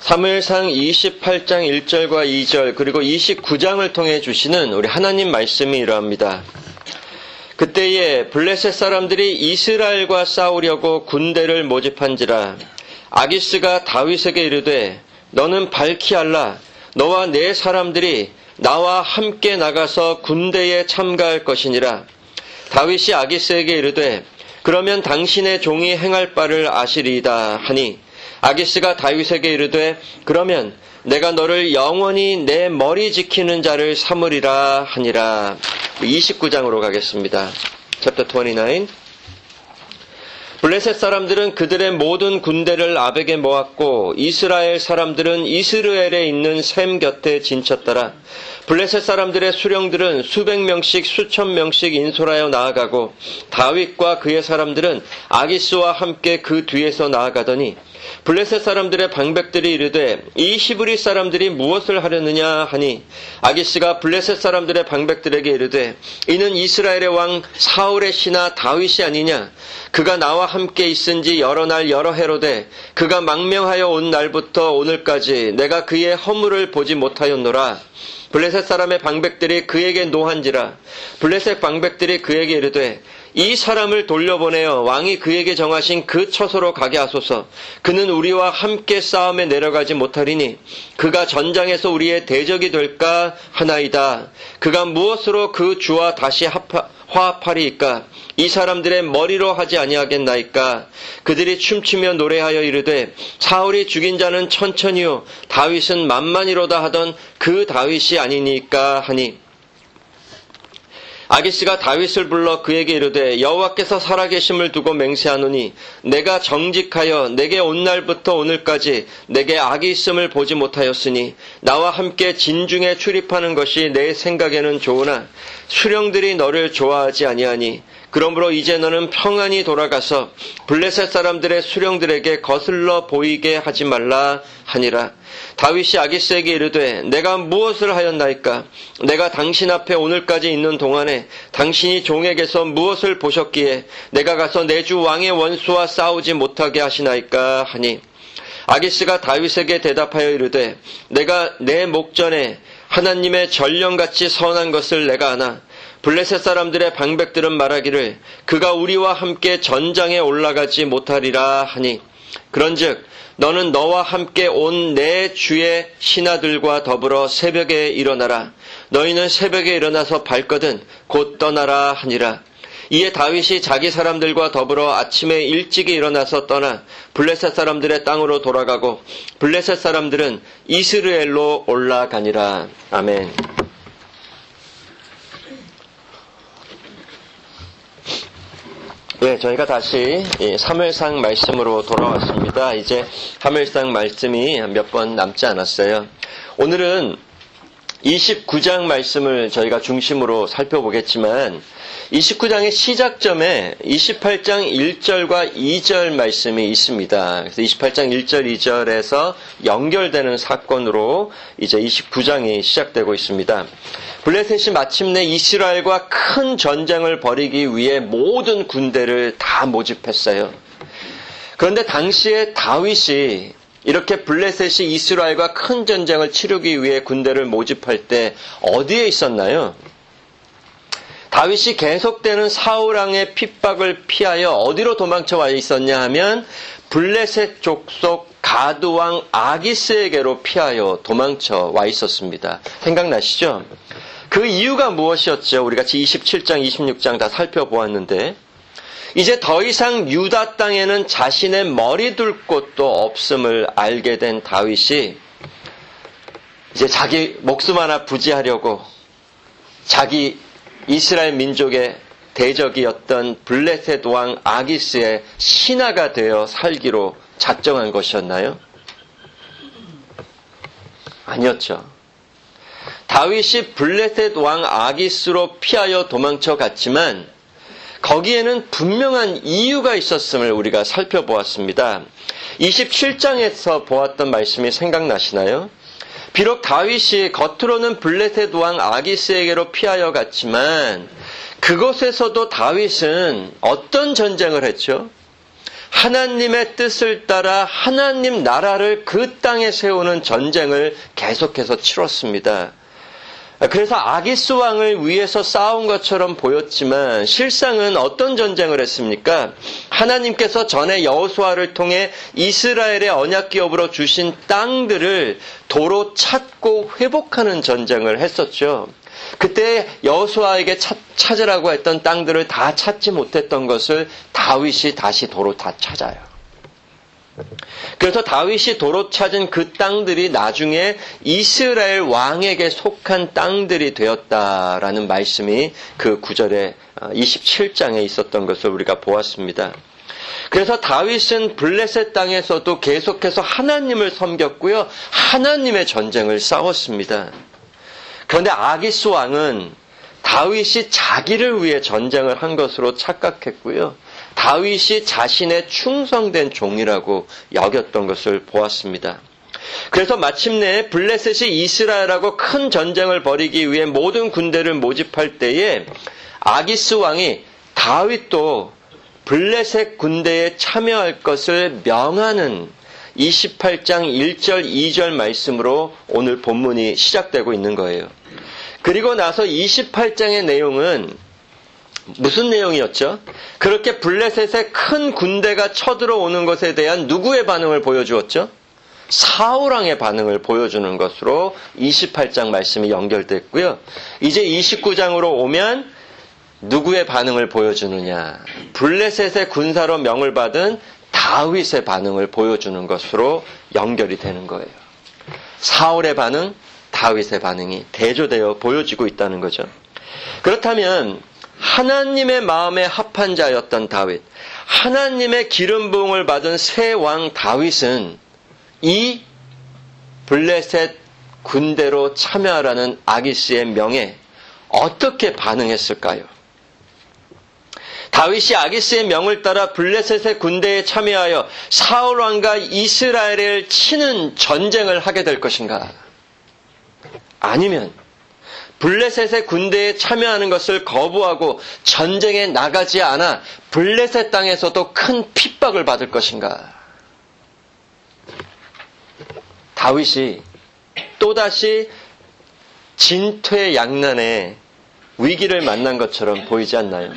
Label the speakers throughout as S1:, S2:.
S1: 사무엘상 28장 1절과 2절 그리고 29장을 통해 주시는 우리 하나님 말씀이 이러합니다. 그때에 블레셋 사람들이 이스라엘과 싸우려고 군대를 모집한지라 아기스가 다윗에게 이르되 너는 밝히 알라 너와 네 사람들이 나와 함께 나가서 군대에 참가할 것이니라. 다윗이 아기스에게 이르되 그러면 당신의 종이 행할 바를 아시리이다 하니 아기스가 다윗에게 이르되 그러면 내가 너를 영원히 내 머리 지키는 자를 삼으리라 하니라. 29장으로 가겠습니다. Chapter 29. 블레셋 사람들은 그들의 모든 군대를 아벡에 모았고 이스라엘 사람들은 이스르엘에 있는 셈 곁에 진쳤더라. 블레셋 사람들의 수령들은 수백 명씩 수천 명씩 인솔하여 나아가고 다윗과 그의 사람들은 아기스와 함께 그 뒤에서 나아가더니 블레셋 사람들의 방백들이 이르되 이 히브리 사람들이 무엇을 하려느냐 하니 아기스가 블레셋 사람들의 방백들에게 이르되 이는 이스라엘의 왕 사울의 신하 다윗이 아니냐. 그가 나와 함께 있은지 여러 날 여러 해로되 그가 망명하여 온 날부터 오늘까지 내가 그의 허물을 보지 못하였노라. 블레셋 사람의 방백들이 그에게 노한지라. 블레셋 방백들이 그에게 이르되 이 사람을 돌려보내어 왕이 그에게 정하신 그 처소로 가게 하소서. 그는 우리와 함께 싸움에 내려가지 못하리니 그가 전장에서 우리의 대적이 될까 하나이다. 그가 무엇으로 그 주와 다시 화합하리이까? 이 사람들의 머리로 하지 아니하겠나이까? 그들이 춤추며 노래하여 이르되 사울이 죽인 자는 천천히요 다윗은 만만이로다 하던 그 다윗이 아니니까 하니 아기스가 다윗을 불러 그에게 이르되 여호와께서 살아계심을 두고 맹세하노니 내가 정직하여 내게 온 날부터 오늘까지 내게 악이 있음을 보지 못하였으니 나와 함께 진중에 출입하는 것이 내 생각에는 좋으나 수령들이 너를 좋아하지 아니하니 그러므로 이제 너는 평안히 돌아가서 블레셋 사람들의 수령들에게 거슬러 보이게 하지 말라 하니라. 다윗이 아기스에게 이르되 내가 무엇을 하였나이까? 내가 당신 앞에 오늘까지 있는 동안에 당신이 종에게서 무엇을 보셨기에 내가 가서 내 주 왕의 원수와 싸우지 못하게 하시나이까 하니 아기스가 다윗에게 대답하여 이르되 내가 내 목전에 하나님의 전령같이 선한 것을 내가 아나 블레셋 사람들의 방백들은 말하기를 그가 우리와 함께 전장에 올라가지 못하리라 하니 그런즉 너는 너와 함께 온 내 주의 신하들과 더불어 새벽에 일어나라. 너희는 새벽에 일어나서 발거든 곧 떠나라 하니라. 이에 다윗이 자기 사람들과 더불어 아침에 일찍이 일어나서 떠나 블레셋 사람들의 땅으로 돌아가고 블레셋 사람들은 이스르엘로 올라가니라. 아멘. 네, 저희가 다시 사무엘상 말씀으로 돌아왔습니다. 이제 사무엘상 말씀이 몇 번 남지 않았어요. 오늘은 29장 말씀을 저희가 중심으로 살펴보겠지만 29장의 시작점에 28장 1절과 2절 말씀이 있습니다. 그래서 28장 1절, 2절에서 연결되는 사건으로 이제 29장이 시작되고 있습니다. 블레셋이 마침내 이스라엘과 큰 전쟁을 벌이기 위해 모든 군대를 다 모집했어요. 그런데 당시에 다윗이 이렇게 블레셋이 이스라엘과 큰 전쟁을 치르기 위해 군대를 모집할 때 어디에 있었나요? 다윗이 계속되는 사울왕의 핍박을 피하여 어디로 도망쳐 와 있었냐 하면 블레셋 족속 가드왕 아기스에게로 피하여 도망쳐 와 있었습니다. 생각나시죠? 그 이유가 무엇이었죠? 우리 같이 27장, 26장 다 살펴보았는데 이제 더 이상 유다 땅에는 자신의 머리 둘 곳도 없음을 알게 된 다윗이 이제 자기 목숨 하나 부지하려고 자기 이스라엘 민족의 대적이었던 블레셋 왕 아기스의 신하가 되어 살기로 작정한 것이었나요? 아니었죠. 다윗이 블레셋 왕 아기스로 피하여 도망쳐 갔지만 거기에는 분명한 이유가 있었음을 우리가 살펴보았습니다. 27장에서 보았던 말씀이 생각나시나요? 비록 다윗이 겉으로는 블레셋 왕 아기스에게로 피하여 갔지만 그곳에서도 다윗은 어떤 전쟁을 했죠? 하나님의 뜻을 따라 하나님 나라를 그 땅에 세우는 전쟁을 계속해서 치렀습니다. 그래서 아기스 왕을 위해서 싸운 것처럼 보였지만 실상은 어떤 전쟁을 했습니까? 하나님께서 전에 여호수아를 통해 이스라엘의 언약 기업으로 주신 땅들을 도로 찾고 회복하는 전쟁을 했었죠. 그때 여호수아에게 찾으라고 했던 땅들을 다 찾지 못했던 것을 다윗이 다시 도로 다 찾아요. 그래서 다윗이 도로 찾은 그 땅들이 나중에 이스라엘 왕에게 속한 땅들이 되었다라는 말씀이 그 9절에 27장에 있었던 것을 우리가 보았습니다. 그래서 다윗은 블레셋 땅에서도 계속해서 하나님을 섬겼고요. 하나님의 전쟁을 싸웠습니다. 그런데 아기스 왕은 다윗이 자기를 위해 전쟁을 한 것으로 착각했고요. 다윗이 자신의 충성된 종이라고 여겼던 것을 보았습니다. 그래서 마침내 블레셋이 이스라엘하고 큰 전쟁을 벌이기 위해 모든 군대를 모집할 때에 아기스 왕이 다윗도 블레셋 군대에 참여할 것을 명하는 28장 1절 2절 말씀으로 오늘 본문이 시작되고 있는 거예요. 그리고 나서 28장의 내용은 무슨 내용이었죠? 그렇게 블레셋의 큰 군대가 쳐들어오는 것에 대한 누구의 반응을 보여주었죠? 사울왕의 반응을 보여주는 것으로 28장 말씀이 연결됐고요. 이제 29장으로 오면 누구의 반응을 보여주느냐? 블레셋의 군사로 명을 받은 다윗의 반응을 보여주는 것으로 연결이 되는 거예요. 사울의 반응, 다윗의 반응이 대조되어 보여지고 있다는 거죠. 그렇다면 하나님의 마음에 합한 자였던 다윗, 하나님의 기름 부음을 받은 새 왕 다윗은 이 블레셋 군대로 참여하라는 아기스의 명에 어떻게 반응했을까요? 다윗이 아기스의 명을 따라 블레셋의 군대에 참여하여 사울 왕과 이스라엘을 치는 전쟁을 하게 될 것인가? 아니면 블레셋의 군대에 참여하는 것을 거부하고 전쟁에 나가지 않아 블레셋 땅에서도 큰 핍박을 받을 것인가? 다윗이 또다시 진퇴양난의 위기를 만난 것처럼 보이지 않나요?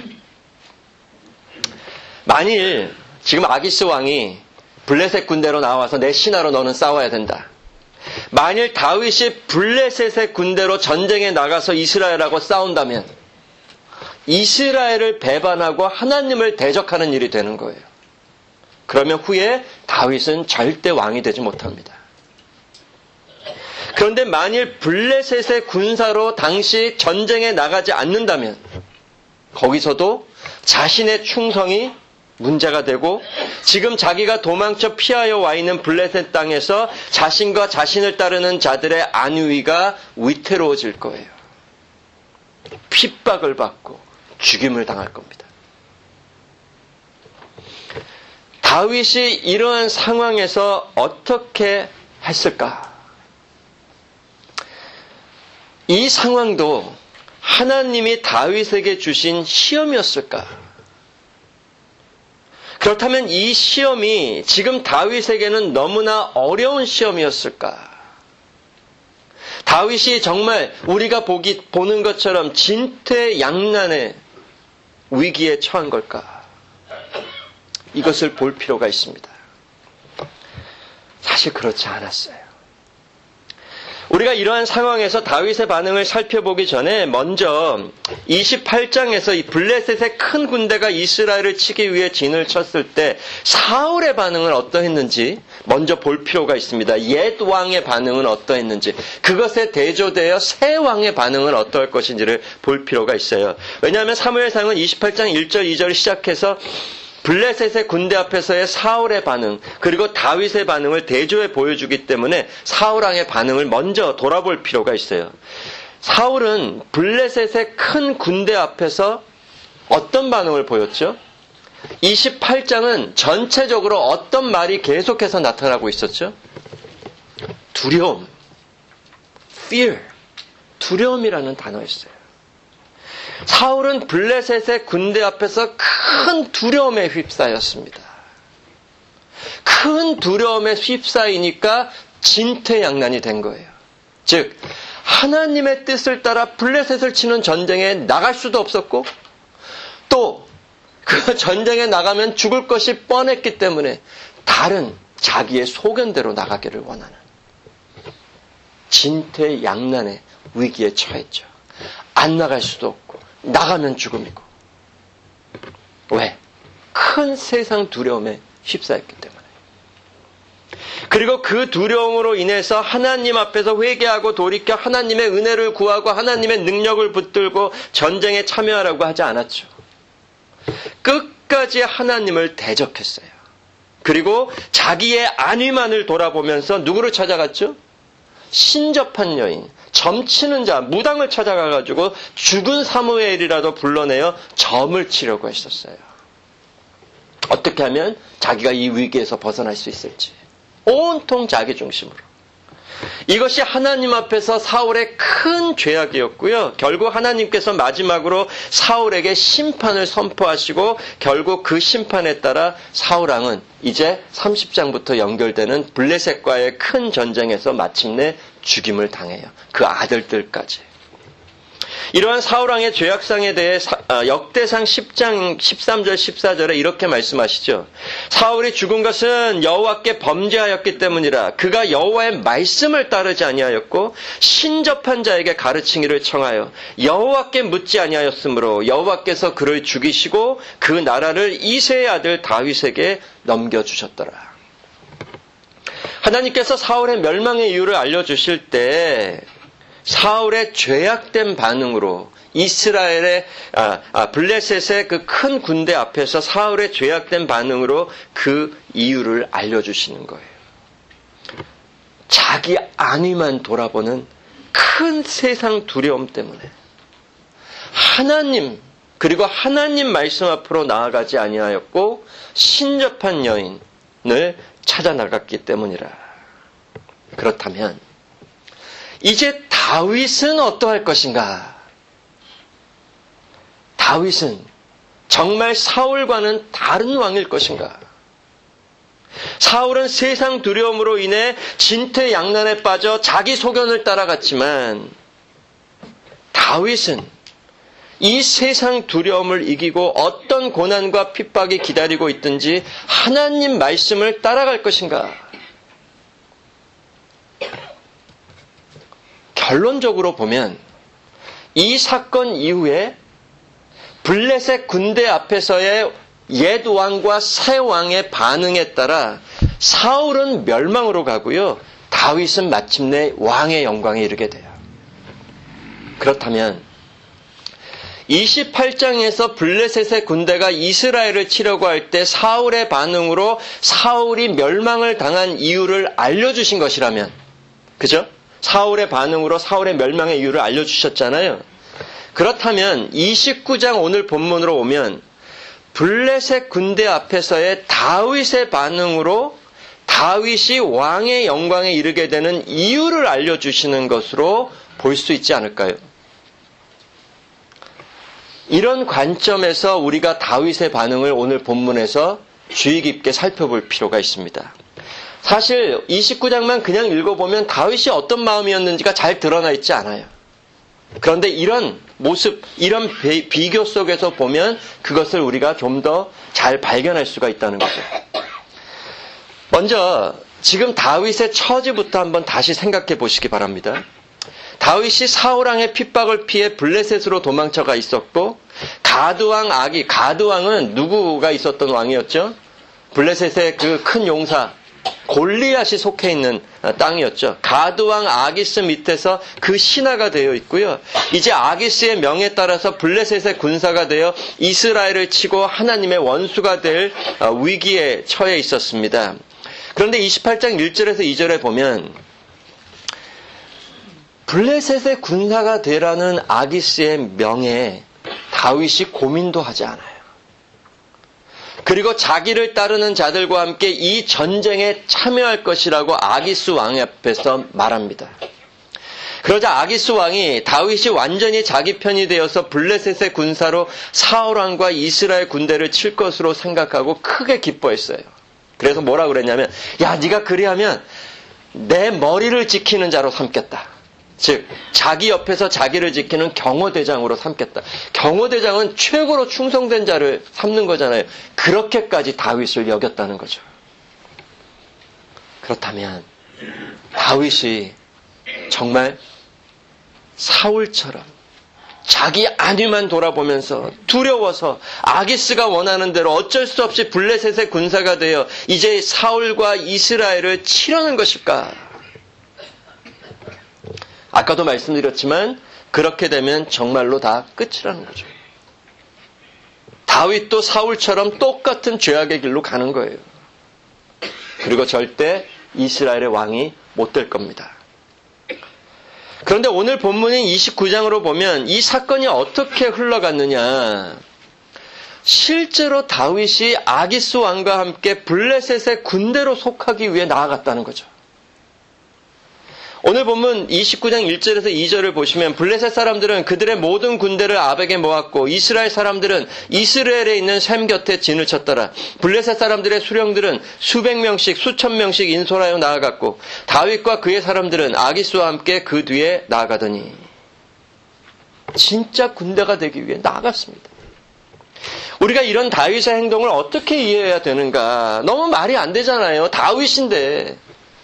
S1: 만일 지금 아기스 왕이 블레셋 군대로 나와서 내 신하로 너는 싸워야 된다. 만일 다윗이 블레셋의 군대로 전쟁에 나가서 이스라엘하고 싸운다면 이스라엘을 배반하고 하나님을 대적하는 일이 되는 거예요. 그러면 후에 다윗은 절대 왕이 되지 못합니다. 그런데 만일 블레셋의 군사로 당시 전쟁에 나가지 않는다면 거기서도 자신의 충성이 문제가 되고 지금 자기가 도망쳐 피하여 와 있는 블레셋 땅에서 자신과 자신을 따르는 자들의 안위가 위태로워질 거예요. 핍박을 받고 죽임을 당할 겁니다. 다윗이 이러한 상황에서 어떻게 했을까? 이 상황도 하나님이 다윗에게 주신 시험이었을까? 그렇다면 이 시험이 지금 다윗에게는 너무나 어려운 시험이었을까? 다윗이 정말 우리가 보는 것처럼 진퇴양난의 위기에 처한 걸까? 이것을 볼 필요가 있습니다. 사실 그렇지 않았어요. 우리가 이러한 상황에서 다윗의 반응을 살펴보기 전에 먼저 28장에서 이 블레셋의 큰 군대가 이스라엘을 치기 위해 진을 쳤을 때 사울의 반응은 어떠했는지 먼저 볼 필요가 있습니다. 옛 왕의 반응은 어떠했는지, 그것에 대조되어 새 왕의 반응은 어떠할 것인지를 볼 필요가 있어요. 왜냐하면 사무엘상은 28장 1절 2절을 시작해서 블레셋의 군대 앞에서의 사울의 반응, 그리고 다윗의 반응을 대조해 보여주기 때문에 사울 왕의 반응을 먼저 돌아볼 필요가 있어요. 사울은 블레셋의 큰 군대 앞에서 어떤 반응을 보였죠? 28장은 전체적으로 어떤 말이 계속해서 나타나고 있었죠? 두려움, fear, 두려움이라는 단어였어요. 사울은 블레셋의 군대 앞에서 큰 두려움에 휩싸였습니다. 큰 두려움에 휩싸이니까 진퇴양난이 된 거예요. 즉 하나님의 뜻을 따라 블레셋을 치는 전쟁에 나갈 수도 없었고 또 그 전쟁에 나가면 죽을 것이 뻔했기 때문에 다른 자기의 소견대로 나가기를 원하는 진퇴양난의 위기에 처했죠. 안 나갈 수도 없고 나가면 죽음이고. 왜? 큰 세상 두려움에 휩싸였기 때문에. 그리고 그 두려움으로 인해서 하나님 앞에서 회개하고 돌이켜 하나님의 은혜를 구하고 하나님의 능력을 붙들고 전쟁에 참여하라고 하지 않았죠. 끝까지 하나님을 대적했어요. 그리고 자기의 안위만을 돌아보면서 누구를 찾아갔죠? 신접한 여인, 점치는 자, 무당을 찾아가가지고 죽은 사무엘이라도 불러내어 점을 치려고 했었어요. 어떻게 하면 자기가 이 위기에서 벗어날 수 있을지. 온통 자기 중심으로. 이것이 하나님 앞에서 사울의 큰 죄악이었고요. 결국 하나님께서 마지막으로 사울에게 심판을 선포하시고 결국 그 심판에 따라 사울 왕은 이제 30장부터 연결되는 블레셋과의 큰 전쟁에서 마침내 죽임을 당해요. 그 아들들까지. 이러한 사울왕의 죄악상에 대해 역대상 10장 13절 14절에 이렇게 말씀하시죠. 사울이 죽은 것은 여호와께 범죄하였기 때문이라. 그가 여호와의 말씀을 따르지 아니하였고 신접한 자에게 가르치기를 청하여 여호와께 묻지 아니하였으므로 여호와께서 그를 죽이시고 그 나라를 이새의 아들 다윗에게 넘겨주셨더라. 하나님께서 사울의 멸망의 이유를 알려주실 때 사울의 죄악된 반응으로 이스라엘의 블레셋의 그 큰 군대 앞에서 사울의 죄악된 반응으로 그 이유를 알려주시는 거예요. 자기 안위만 돌아보는 큰 세상 두려움 때문에 하나님 그리고 하나님 말씀 앞으로 나아가지 아니하였고 신접한 여인을 찾아 나갔기 때문이라. 그렇다면 이제 다윗은 어떠할 것인가? 다윗은 정말 사울과는 다른 왕일 것인가? 사울은 세상 두려움으로 인해 진퇴양난에 빠져 자기 소견을 따라갔지만 다윗은 이 세상 두려움을 이기고 어떤 고난과 핍박이 기다리고 있든지 하나님 말씀을 따라갈 것인가? 결론적으로 보면 이 사건 이후에 블레셋 군대 앞에서의 옛 왕과 새 왕의 반응에 따라 사울은 멸망으로 가고요. 다윗은 마침내 왕의 영광에 이르게 돼요. 그렇다면 28장에서 블레셋의 군대가 이스라엘을 치려고 할 때 사울의 반응으로 사울이 멸망을 당한 이유를 알려주신 것이라면, 그죠? 사울의 반응으로 사울의 멸망의 이유를 알려주셨잖아요. 그렇다면 29장 오늘 본문으로 오면 블레셋 군대 앞에서의 다윗의 반응으로 다윗이 왕의 영광에 이르게 되는 이유를 알려주시는 것으로 볼 수 있지 않을까요? 이런 관점에서 우리가 다윗의 반응을 오늘 본문에서 주의 깊게 살펴볼 필요가 있습니다. 사실 29장만 그냥 읽어보면 다윗이 어떤 마음이었는지가 잘 드러나 있지 않아요. 그런데 이런 모습, 이런 비교 속에서 보면 그것을 우리가 좀 더 잘 발견할 수가 있다는 거죠. 먼저 지금 다윗의 처지부터 한번 다시 생각해 보시기 바랍니다. 다윗이 사울왕의 핍박을 피해 블레셋으로 도망쳐가 있었고 가드왕은 누구가 있었던 왕이었죠? 블레셋의 그 큰 용사 골리앗이 속해 있는 땅이었죠. 가드왕 아기스 밑에서 그 신하가 되어 있고요. 이제 아기스의 명에 따라서 블레셋의 군사가 되어 이스라엘을 치고 하나님의 원수가 될 위기에 처해 있었습니다. 그런데 28장 1절에서 2절에 보면 블레셋의 군사가 되라는 아기스의 명에 다윗이 고민도 하지 않아요. 그리고 자기를 따르는 자들과 함께 이 전쟁에 참여할 것이라고 아기스 왕 앞에서 말합니다. 그러자 아기스 왕이 다윗이 완전히 자기 편이 되어서 블레셋의 군사로 사울 왕과 이스라엘 군대를 칠 것으로 생각하고 크게 기뻐했어요. 그래서 뭐라 그랬냐면, 야, 네가 그리하면 내 머리를 지키는 자로 삼겠다. 즉 자기 옆에서 자기를 지키는 경호대장으로 삼겠다. 경호대장은 최고로 충성된 자를 삼는 거잖아요. 그렇게까지 다윗을 여겼다는 거죠. 그렇다면 다윗이 정말 사울처럼 자기 안위만 돌아보면서 두려워서 아기스가 원하는 대로 어쩔 수 없이 블레셋의 군사가 되어 이제 사울과 이스라엘을 치려는 것일까? 아까도 말씀드렸지만 그렇게 되면 정말로 다 끝이라는 거죠. 다윗도 사울처럼 똑같은 죄악의 길로 가는 거예요. 그리고 절대 이스라엘의 왕이 못 될 겁니다. 그런데 오늘 본문인 29장으로 보면 이 사건이 어떻게 흘러갔느냐. 실제로 다윗이 아기스 왕과 함께 블레셋의 군대로 속하기 위해 나아갔다는 거죠. 오늘 본문 29장 1절에서 2절을 보시면 블레셋 사람들은 그들의 모든 군대를 아벡에 모았고 이스라엘 사람들은 이스라엘에 있는 셈 곁에 진을 쳤더라. 블레셋 사람들의 수령들은 수백 명씩 수천 명씩 인솔하여 나아갔고 다윗과 그의 사람들은 아기스와 함께 그 뒤에 나아가더니 진짜 군대가 되기 위해 나아갔습니다. 우리가 이런 다윗의 행동을 어떻게 이해해야 되는가? 너무 말이 안 되잖아요. 다윗인데.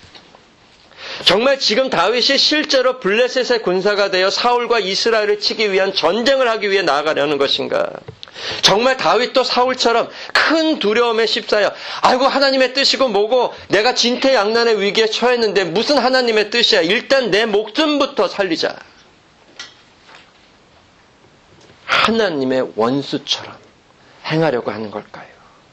S1: 정말 지금 다윗이 실제로 블레셋의 군사가 되어 사울과 이스라엘을 치기 위한 전쟁을 하기 위해 나아가려는 것인가? 정말 다윗도 사울처럼 큰 두려움에 휩싸여 아이고 하나님의 뜻이고 뭐고 내가 진퇴양난의 위기에 처했는데 무슨 하나님의 뜻이야. 일단 내 목숨부터 살리자. 하나님의 원수처럼 행하려고 하는 걸까요?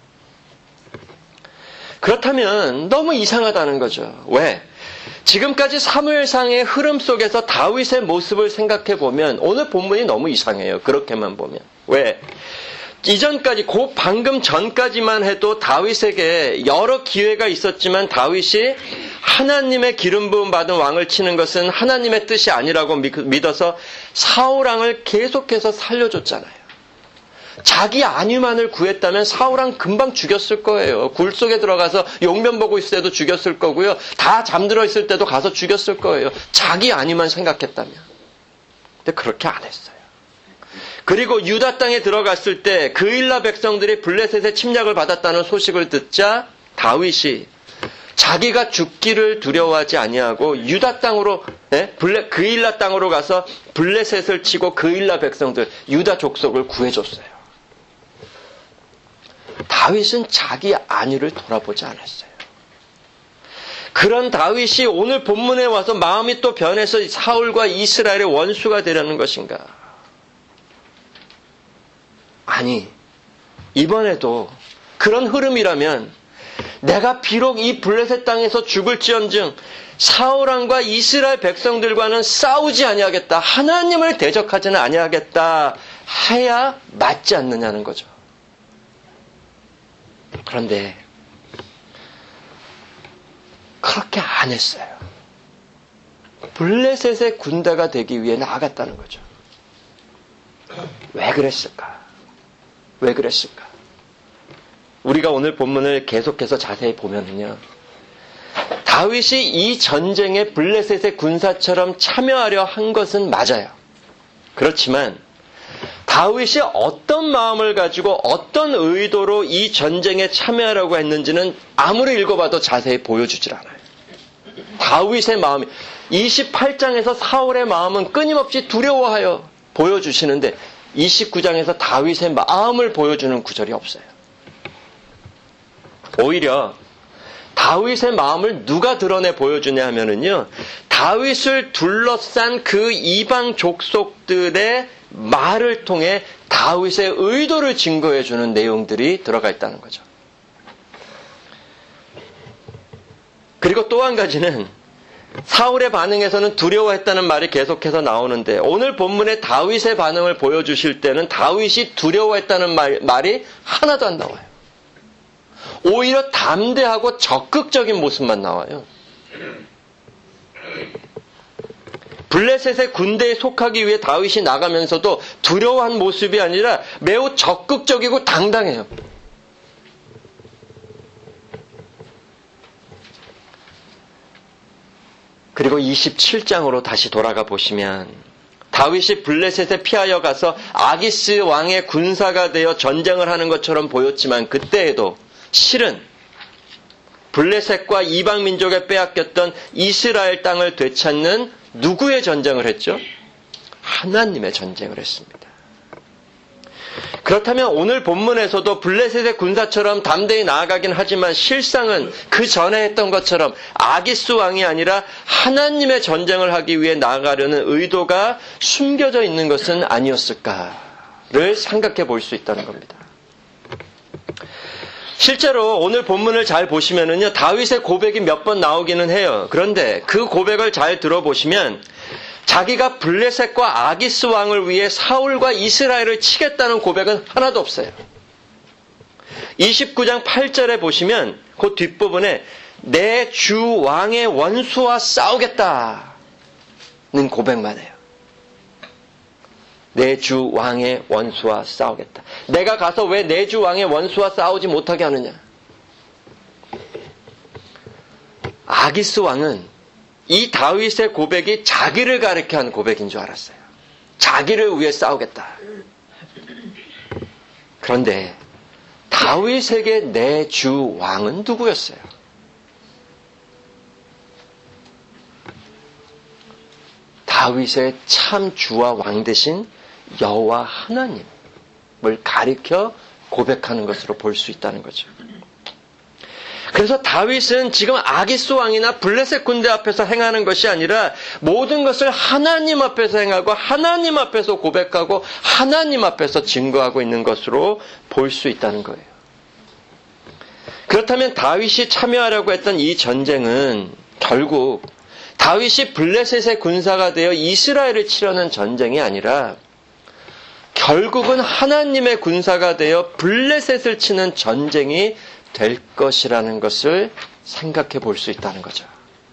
S1: 그렇다면 너무 이상하다는 거죠. 왜? 지금까지 사무엘상의 흐름 속에서 다윗의 모습을 생각해 보면 오늘 본문이 너무 이상해요. 그렇게만 보면. 왜? 이전까지 방금 전까지만 해도 다윗에게 여러 기회가 있었지만 다윗이 하나님의 기름 부음 받은 왕을 치는 것은 하나님의 뜻이 아니라고 믿어서 사울 왕을 계속해서 살려줬잖아요. 자기 안위만을 구했다면 사울왕 금방 죽였을 거예요. 굴 속에 들어가서 용변 보고 있을 때도 죽였을 거고요. 다 잠들어 있을 때도 가서 죽였을 거예요. 자기 안위만 생각했다면. 근데 그렇게 안 했어요. 그리고 유다 땅에 들어갔을 때 그일라 백성들이 블레셋의 침략을 받았다는 소식을 듣자 다윗이 자기가 죽기를 두려워하지 아니하고 유다 땅으로 그일라 땅으로 가서 블레셋을 치고 그일라 백성들 유다 족속을 구해줬어요. 다윗은 자기 안위를 돌아보지 않았어요. 그런 다윗이 오늘 본문에 와서 마음이 또 변해서 사울과 이스라엘의 원수가 되려는 것인가? 아니, 이번에도 그런 흐름이라면 내가 비록 이 블레셋 땅에서 죽을지언정 사울왕과 이스라엘 백성들과는 싸우지 아니하겠다. 하나님을 대적하지는 아니하겠다. 해야 맞지 않느냐는 거죠. 그런데 그렇게 안 했어요. 블레셋의 군대가 되기 위해 나아갔다는 거죠. 왜 그랬을까? 왜 그랬을까? 우리가 오늘 본문을 계속해서 자세히 보면요. 다윗이 이 전쟁에 블레셋의 군사처럼 참여하려 한 것은 맞아요. 그렇지만 다윗이 어떤 마음을 가지고 어떤 의도로 이 전쟁에 참여하려고 했는지는 아무리 읽어봐도 자세히 보여주질 않아요. 다윗의 마음이 28장에서 사울의 마음은 끊임없이 두려워하여 보여주시는데 29장에서 다윗의 마음을 보여주는 구절이 없어요. 오히려 다윗의 마음을 누가 드러내 보여주냐 하면은요, 다윗을 둘러싼 그 이방 족속들의 말을 통해 다윗의 의도를 증거해주는 내용들이 들어가 있다는 거죠. 그리고 또 한 가지는 사울의 반응에서는 두려워했다는 말이 계속해서 나오는데 오늘 본문에 다윗의 반응을 보여주실 때는 다윗이 두려워했다는 말이 하나도 안 나와요. 오히려 담대하고 적극적인 모습만 나와요. 블레셋의 군대에 속하기 위해 다윗이 나가면서도 두려워한 모습이 아니라 매우 적극적이고 당당해요. 그리고 27장으로 다시 돌아가 보시면 다윗이 블레셋에 피하여 가서 아기스 왕의 군사가 되어 전쟁을 하는 것처럼 보였지만 그때에도 실은 블레셋과 이방 민족에 빼앗겼던 이스라엘 땅을 되찾는 누구의 전쟁을 했죠? 하나님의 전쟁을 했습니다. 그렇다면 오늘 본문에서도 블레셋의 군사처럼 담대히 나아가긴 하지만 실상은 그 전에 했던 것처럼 아기스 왕이 아니라 하나님의 전쟁을 하기 위해 나아가려는 의도가 숨겨져 있는 것은 아니었을까를 생각해 볼 수 있다는 겁니다. 실제로 오늘 본문을 잘 보시면은요, 다윗의 고백이 몇 번 나오기는 해요. 그런데 그 고백을 잘 들어보시면 자기가 블레셋과 아기스 왕을 위해 사울과 이스라엘을 치겠다는 고백은 하나도 없어요. 29장 8절에 보시면 그 뒷부분에 내 주 왕의 원수와 싸우겠다는 고백만 해요. 내 주 왕의 원수와 싸우겠다. 내가 가서 왜 내 주 왕의 원수와 싸우지 못하게 하느냐. 아기스 왕은 이 다윗의 고백이 자기를 가리켜 한 고백인 줄 알았어요. 자기를 위해 싸우겠다. 그런데 다윗에게 내 주 왕은 누구였어요? 다윗의 참 주와 왕 대신 여호와 하나님을 가리켜 고백하는 것으로 볼 수 있다는 거죠. 그래서 다윗은 지금 아기스 왕이나 블레셋 군대 앞에서 행하는 것이 아니라 모든 것을 하나님 앞에서 행하고 하나님 앞에서 고백하고 하나님 앞에서 증거하고 있는 것으로 볼 수 있다는 거예요. 그렇다면 다윗이 참여하려고 했던 이 전쟁은 결국 다윗이 블레셋의 군사가 되어 이스라엘을 치려는 전쟁이 아니라 결국은 하나님의 군사가 되어 블레셋을 치는 전쟁이 될 것이라는 것을 생각해 볼 수 있다는 거죠.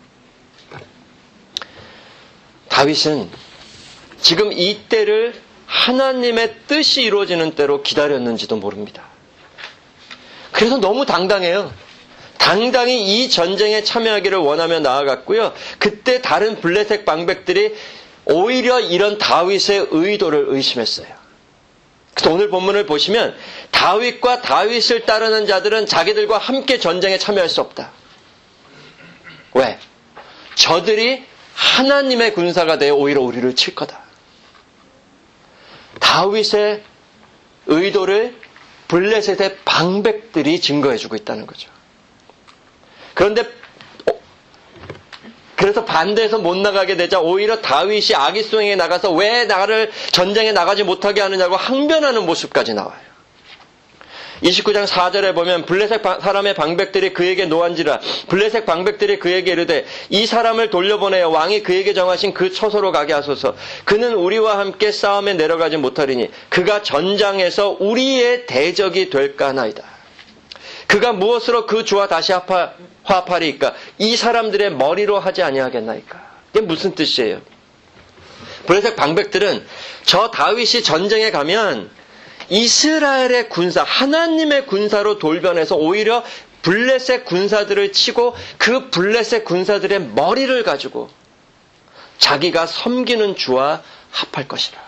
S1: 다윗은 지금 이 때를 하나님의 뜻이 이루어지는 때로 기다렸는지도 모릅니다. 그래서 너무 당당해요. 당당히 이 전쟁에 참여하기를 원하며 나아갔고요. 그때 다른 블레셋 방백들이 오히려 이런 다윗의 의도를 의심했어요. 그래서 오늘 본문을 보시면 다윗과 다윗을 따르는 자들은 자기들과 함께 전쟁에 참여할 수 없다. 왜? 저들이 하나님의 군사가 되어 오히려 우리를 칠 거다. 다윗의 의도를 블레셋의 방백들이 증거해주고 있다는 거죠. 그런데 그래서 반대해서 못 나가게 되자 오히려 다윗이 아기스 왕에게 나가서 왜 나를 전쟁에 나가지 못하게 하느냐고 항변하는 모습까지 나와요. 29장 4절에 보면 블레셋 사람의 방백들이 그에게 노한지라 블레셋 방백들이 그에게 이르되 이 사람을 돌려보내어 왕이 그에게 정하신 그 처소로 가게 하소서. 그는 우리와 함께 싸움에 내려가지 못하리니 그가 전장에서 우리의 대적이 될까 하나이다. 그가 무엇으로 그 주와 다시 화합하리이까? 이 사람들의 머리로 하지 아니하겠나이까? 이게 무슨 뜻이에요? 블레셋 방백들은 저 다윗이 전쟁에 가면 이스라엘의 군사, 하나님의 군사로 돌변해서 오히려 블레셋 군사들을 치고 그 블레셋 군사들의 머리를 가지고 자기가 섬기는 주와 합할 것이라.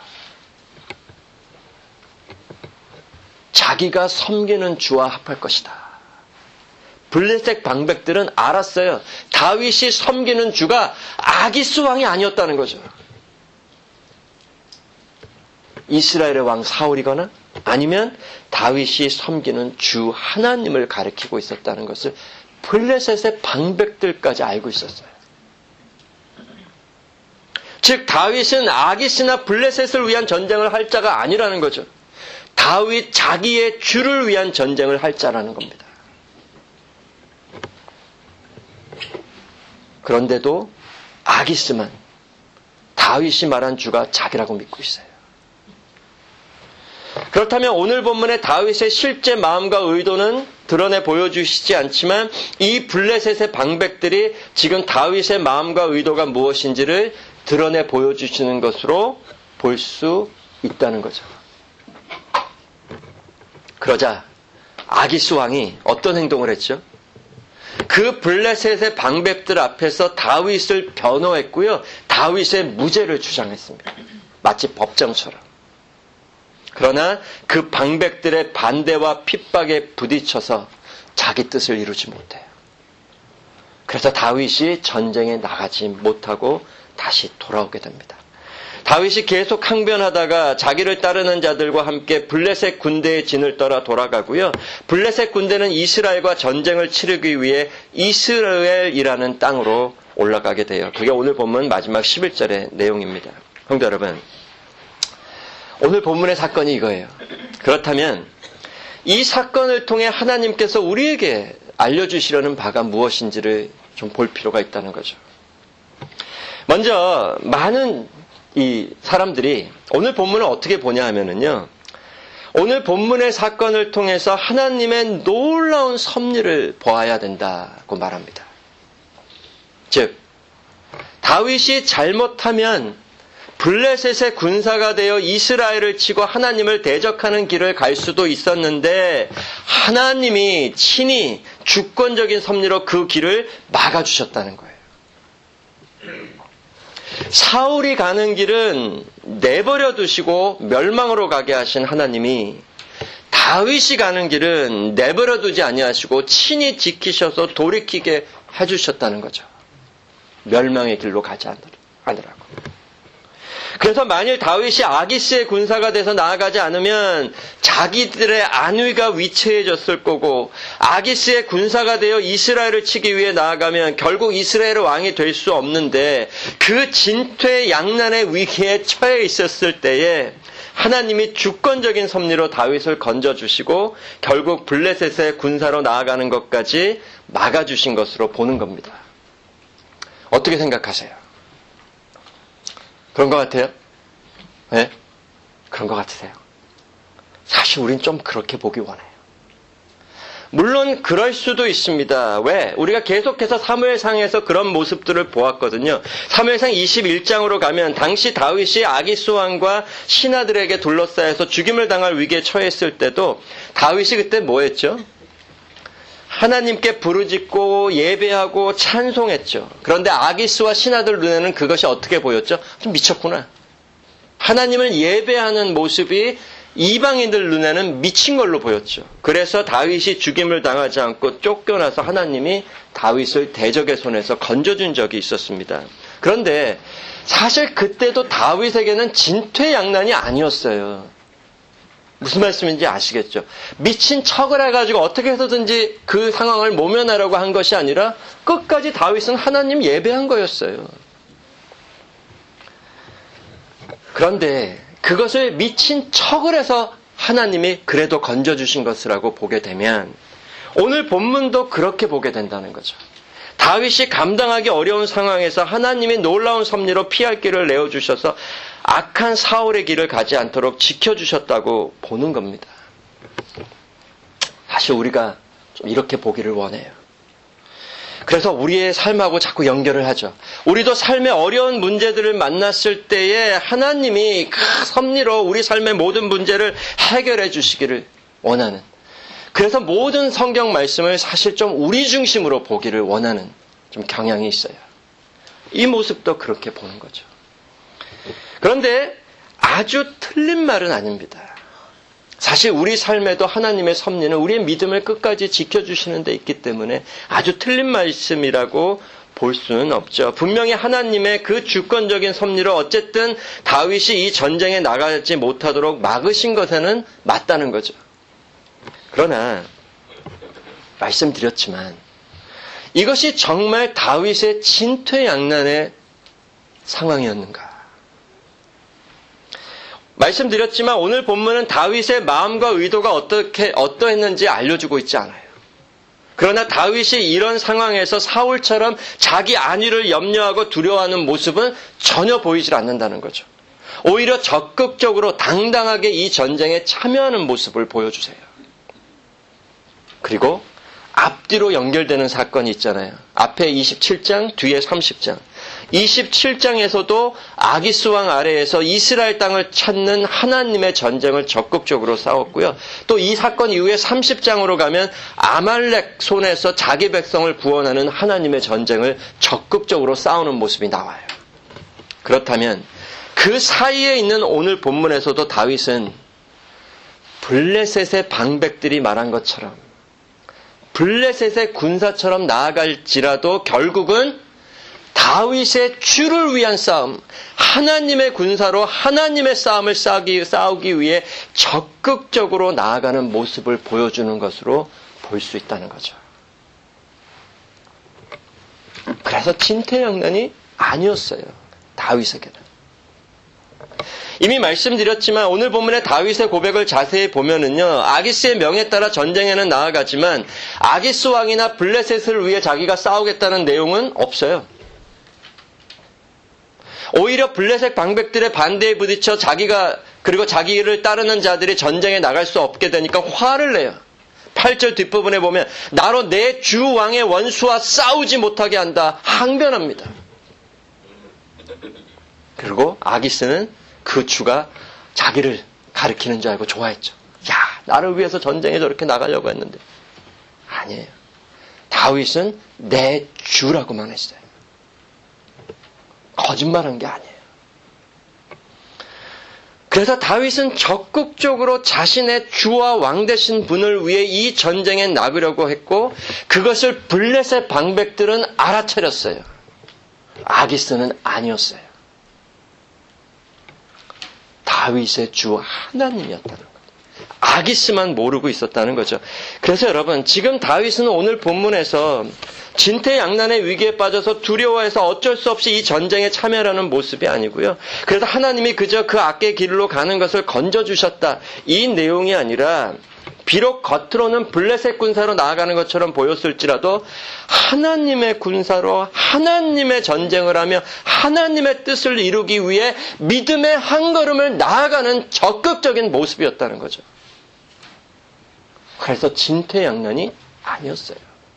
S1: 자기가 섬기는 주와 합할 것이다. 블레셋 방백들은 알았어요. 다윗이 섬기는 주가 아기스 왕이 아니었다는 거죠. 이스라엘의 왕 사울이거나 아니면 다윗이 섬기는 주 하나님을 가리키고 있었다는 것을 블레셋의 방백들까지 알고 있었어요. 즉 다윗은 아기스나 블레셋을 위한 전쟁을 할 자가 아니라는 거죠. 다윗 자기의 주를 위한 전쟁을 할 자라는 겁니다. 그런데도 아기스만 다윗이 말한 주가 자기라고 믿고 있어요. 그렇다면 오늘 본문의 다윗의 실제 마음과 의도는 드러내 보여주시지 않지만 이 블레셋의 방백들이 지금 다윗의 마음과 의도가 무엇인지를 드러내 보여주시는 것으로 볼 수 있다는 거죠. 그러자 아기스 왕이 어떤 행동을 했죠? 그 블레셋의 방백들 앞에서 다윗을 변호했고요. 다윗의 무죄를 주장했습니다. 마치 법정처럼. 그러나 그 방백들의 반대와 핍박에 부딪혀서 자기 뜻을 이루지 못해요. 그래서 다윗이 전쟁에 나가지 못하고 다시 돌아오게 됩니다. 다윗이 계속 항변하다가 자기를 따르는 자들과 함께 블레셋 군대의 진을 떠나 돌아가고요. 블레셋 군대는 이스라엘과 전쟁을 치르기 위해 이스라엘이라는 땅으로 올라가게 돼요. 그게 오늘 본문 마지막 11절의 내용입니다. 성도 여러분, 오늘 본문의 사건이 이거예요. 그렇다면 이 사건을 통해 하나님께서 우리에게 알려주시려는 바가 무엇인지를 좀 볼 필요가 있다는 거죠. 먼저 많은 이 사람들이 오늘 본문을 어떻게 보냐 하면은요, 오늘 본문의 사건을 통해서 하나님의 놀라운 섭리를 보아야 된다고 말합니다. 즉, 다윗이 잘못하면 블레셋의 군사가 되어 이스라엘을 치고 하나님을 대적하는 길을 갈 수도 있었는데 하나님이 친히 주권적인 섭리로 그 길을 막아주셨다는 거예요. 사울이 가는 길은 내버려 두시고 멸망으로 가게 하신 하나님이 다윗이 가는 길은 내버려 두지 아니하시고 친히 지키셔서 돌이키게 해주셨다는 거죠. 멸망의 길로 가지 않으라고. 그래서 만일 다윗이 아기스의 군사가 돼서 나아가지 않으면 자기들의 안위가 위태해졌을 거고, 아기스의 군사가 되어 이스라엘을 치기 위해 나아가면 결국 이스라엘의 왕이 될 수 없는데, 그 진퇴양난의 위기에 처해 있었을 때에 하나님이 주권적인 섭리로 다윗을 건져주시고 결국 블레셋의 군사로 나아가는 것까지 막아주신 것으로 보는 겁니다. 어떻게 생각하세요? 그런 것 같아요? 네? 그런 것 같으세요? 사실 우린 좀 그렇게 보기 원해요. 물론 그럴 수도 있습니다. 왜? 우리가 계속해서 사무엘상에서 그런 모습들을 보았거든요. 사무엘상 21장으로 가면 당시 다윗이 아기스 왕과 신하들에게 둘러싸여서 죽임을 당할 위기에 처했을 때도 다윗이 그때 뭐 했죠? 하나님께 부르짖고 예배하고 찬송했죠. 그런데 아기스와 신하들 눈에는 그것이 어떻게 보였죠? 좀 미쳤구나. 하나님을 예배하는 모습이 이방인들 눈에는 미친 걸로 보였죠. 그래서 다윗이 죽임을 당하지 않고 쫓겨나서 하나님이 다윗을 대적의 손에서 건져준 적이 있었습니다. 그런데 사실 그때도 다윗에게는 진퇴양난이 아니었어요. 무슨 말씀인지 아시겠죠? 미친 척을 해가지고 어떻게 해서든지 그 상황을 모면하려고 한 것이 아니라 끝까지 다윗은 하나님 예배한 거였어요. 그런데 그것을 미친 척을 해서 하나님이 그래도 건져주신 것이라고 보게 되면 오늘 본문도 그렇게 보게 된다는 거죠. 다윗이 감당하기 어려운 상황에서 하나님이 놀라운 섭리로 피할 길을 내어주셔서 악한 사울의 길을 가지 않도록 지켜주셨다고 보는 겁니다. 사실 우리가 좀 이렇게 보기를 원해요. 그래서 우리의 삶하고 자꾸 연결을 하죠. 우리도 삶의 어려운 문제들을 만났을 때에 하나님이 그 섭리로 우리 삶의 모든 문제를 해결해 주시기를 원하는, 그래서 모든 성경 말씀을 사실 좀 우리 중심으로 보기를 원하는 좀 경향이 있어요. 이 모습도 그렇게 보는 거죠. 그런데 아주 틀린 말은 아닙니다. 사실 우리 삶에도 하나님의 섭리는 우리의 믿음을 끝까지 지켜주시는 데 있기 때문에 아주 틀린 말씀이라고 볼 수는 없죠. 분명히 하나님의 그 주권적인 섭리로 어쨌든 다윗이 이 전쟁에 나가지 못하도록 막으신 것에는 맞다는 거죠. 그러나 말씀드렸지만 이것이 정말 다윗의 진퇴양난의 상황이었는가? 말씀드렸지만 오늘 본문은 다윗의 마음과 의도가 어떠했는지 알려주고 있지 않아요. 그러나 다윗이 이런 상황에서 사울처럼 자기 안위를 염려하고 두려워하는 모습은 전혀 보이질 않는다는 거죠. 오히려 적극적으로 당당하게 이 전쟁에 참여하는 모습을 보여주세요. 그리고 앞뒤로 연결되는 사건이 있잖아요. 앞에 27장, 뒤에 30장. 27장에서도 아기스 왕 아래에서 이스라엘 땅을 찾는 하나님의 전쟁을 적극적으로 싸웠고요. 또 이 사건 이후에 30장으로 가면 아말렉 손에서 자기 백성을 구원하는 하나님의 전쟁을 적극적으로 싸우는 모습이 나와요. 그렇다면 그 사이에 있는 오늘 본문에서도 다윗은 블레셋의 방백들이 말한 것처럼 블레셋의 군사처럼 나아갈지라도 결국은 다윗의 주를 위한 싸움, 하나님의 군사로 하나님의 싸움을 싸우기 위해 적극적으로 나아가는 모습을 보여주는 것으로 볼 수 있다는 거죠. 그래서 진퇴양난이 아니었어요. 다윗에게는. 이미 말씀드렸지만 오늘 본문의 다윗의 고백을 자세히 보면은요, 아기스의 명에 따라 전쟁에는 나아가지만 아기스 왕이나 블레셋을 위해 자기가 싸우겠다는 내용은 없어요. 오히려 블레셋 방백들의 반대에 부딪혀 그리고 자기를 따르는 자들이 전쟁에 나갈 수 없게 되니까 화를 내요. 8절 뒷부분에 보면 나로 내 주 왕의 원수와 싸우지 못하게 한다. 항변합니다. 그리고 아기스는 그 주가 자기를 가리키는 줄 알고 좋아했죠. 야, 나를 위해서 전쟁에 저렇게 나가려고 했는데. 아니에요. 다윗은 내 주라고만 했어요. 거짓말한 게 아니에요. 그래서 다윗은 적극적으로 자신의 주와 왕 되신 분을 위해 이 전쟁에 나가려고 했고 그것을 블레셋 방백들은 알아차렸어요. 아기스는 아니었어요. 다윗의 주 하나님이었다는 거예요. 아기스만 모르고 있었다는 거죠. 그래서 여러분, 지금 다윗은 오늘 본문에서 진퇴양난의 위기에 빠져서 두려워해서 어쩔 수 없이 이 전쟁에 참여하는 모습이 아니고요. 그래서 하나님이 그저 그 악의 길로 가는 것을 건져주셨다. 이 내용이 아니라 비록 겉으로는 블레셋 군사로 나아가는 것처럼 보였을지라도 하나님의 군사로 하나님의 전쟁을 하며 하나님의 뜻을 이루기 위해 믿음의 한 걸음을 나아가는 적극적인 모습이었다는 거죠. 그래서 진퇴양난이 아니었어요.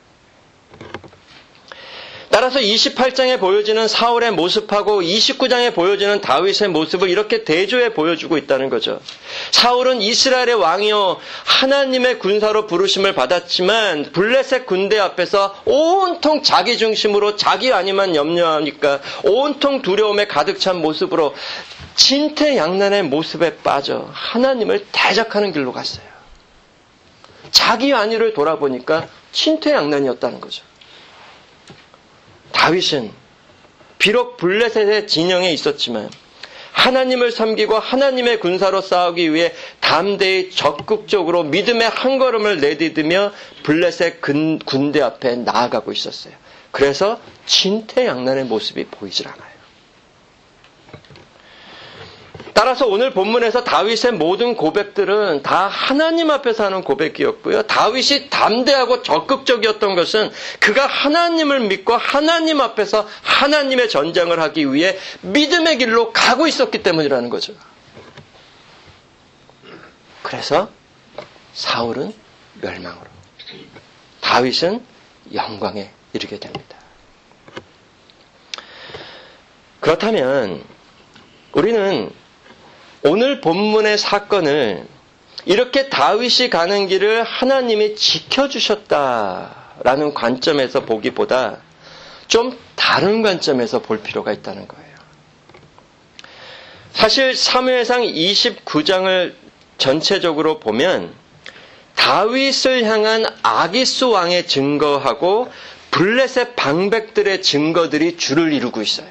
S1: 따라서 28장에 보여지는 사울의 모습하고 29장에 보여지는 다윗의 모습을 이렇게 대조해 보여주고 있다는 거죠. 사울은 이스라엘의 왕이요 하나님의 군사로 부르심을 받았지만 블레셋 군대 앞에서 온통 자기 중심으로 자기 아니만 염려하니까 온통 두려움에 가득 찬 모습으로 진퇴양난의 모습에 빠져 하나님을 대적하는 길로 갔어요. 자기 안위를 돌아보니까 진퇴양난이었다는 거죠. 다윗은 비록 블레셋의 진영에 있었지만 하나님을 섬기고 하나님의 군사로 싸우기 위해 담대히 적극적으로 믿음의 한 걸음을 내디디며 블레셋 군대 앞에 나아가고 있었어요. 그래서 진퇴양난의 모습이 보이질 않아요. 따라서 오늘 본문에서 다윗의 모든 고백들은 다 하나님 앞에서 하는 고백이었고요. 다윗이 담대하고 적극적이었던 것은 그가 하나님을 믿고 하나님 앞에서 하나님의 전쟁을 하기 위해 믿음의 길로 가고 있었기 때문이라는 거죠. 그래서 사울은 멸망으로, 다윗은 영광에 이르게 됩니다. 그렇다면 우리는 오늘 본문의 사건을 이렇게 다윗이 가는 길을 하나님이 지켜주셨다라는 관점에서 보기보다 좀 다른 관점에서 볼 필요가 있다는 거예요. 사실 사무엘상 29장을 전체적으로 보면 다윗을 향한 아기스 왕의 증거하고 블레셋 방백들의 증거들이 줄을 이루고 있어요.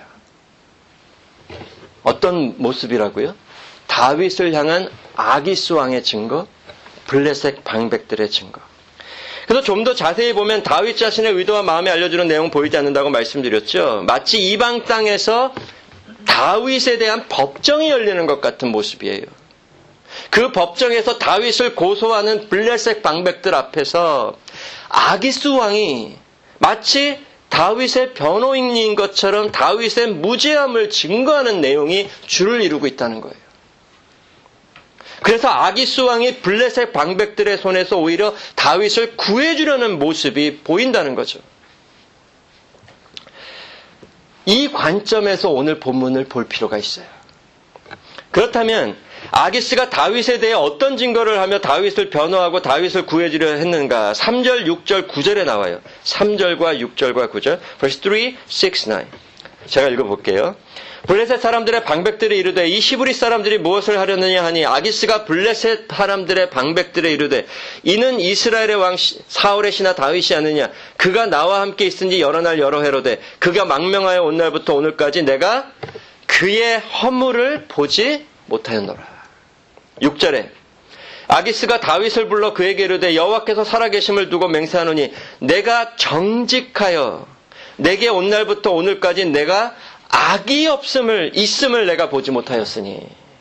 S1: 어떤 모습이라고요? 다윗을 향한 아기스 왕의 증거, 블레셋 방백들의 증거. 그래서 좀 더 자세히 보면 다윗 자신의 의도와 마음에 알려주는 내용 보이지 않는다고 말씀드렸죠. 마치 이방 땅에서 다윗에 대한 법정이 열리는 것 같은 모습이에요. 그 법정에서 다윗을 고소하는 블레셋 방백들 앞에서 아기스 왕이 마치 다윗의 변호인인 것처럼 다윗의 무죄함을 증거하는 내용이 줄을 이루고 있다는 거예요. 그래서 아기스 왕이 블레셋 방백들의 손에서 오히려 다윗을 구해주려는 모습이 보인다는 거죠. 이 관점에서 오늘 본문을 볼 필요가 있어요. 그렇다면 아기스가 다윗에 대해 어떤 증거를 하며 다윗을 변호하고 다윗을 구해주려 했는가? 3절, 6절, 9절에 나와요. 3절과 6절과 9절. Verse 3, 6, 9. 제가 읽어볼게요. 블레셋 사람들의 방백들이 이르되 이 히브리 사람들이 무엇을 하려느냐 하니 아기스가 블레셋 사람들의 방백들에 이르되 이는 이스라엘의 왕 사울의 신하 다윗이 아느냐 그가 나와 함께 있은지 여러 날 여러 해로되 그가 망명하여 온 날부터 오늘까지 내가 그의 허물을 보지 못하였노라. 6절에 아기스가 다윗을 불러 그에게 이르되 여호와께서 살아계심을 두고 맹세하노니 내가 정직하여 내게 온 날부터 오늘까지 내가 악이 있음을 내가 보지 못하였으니.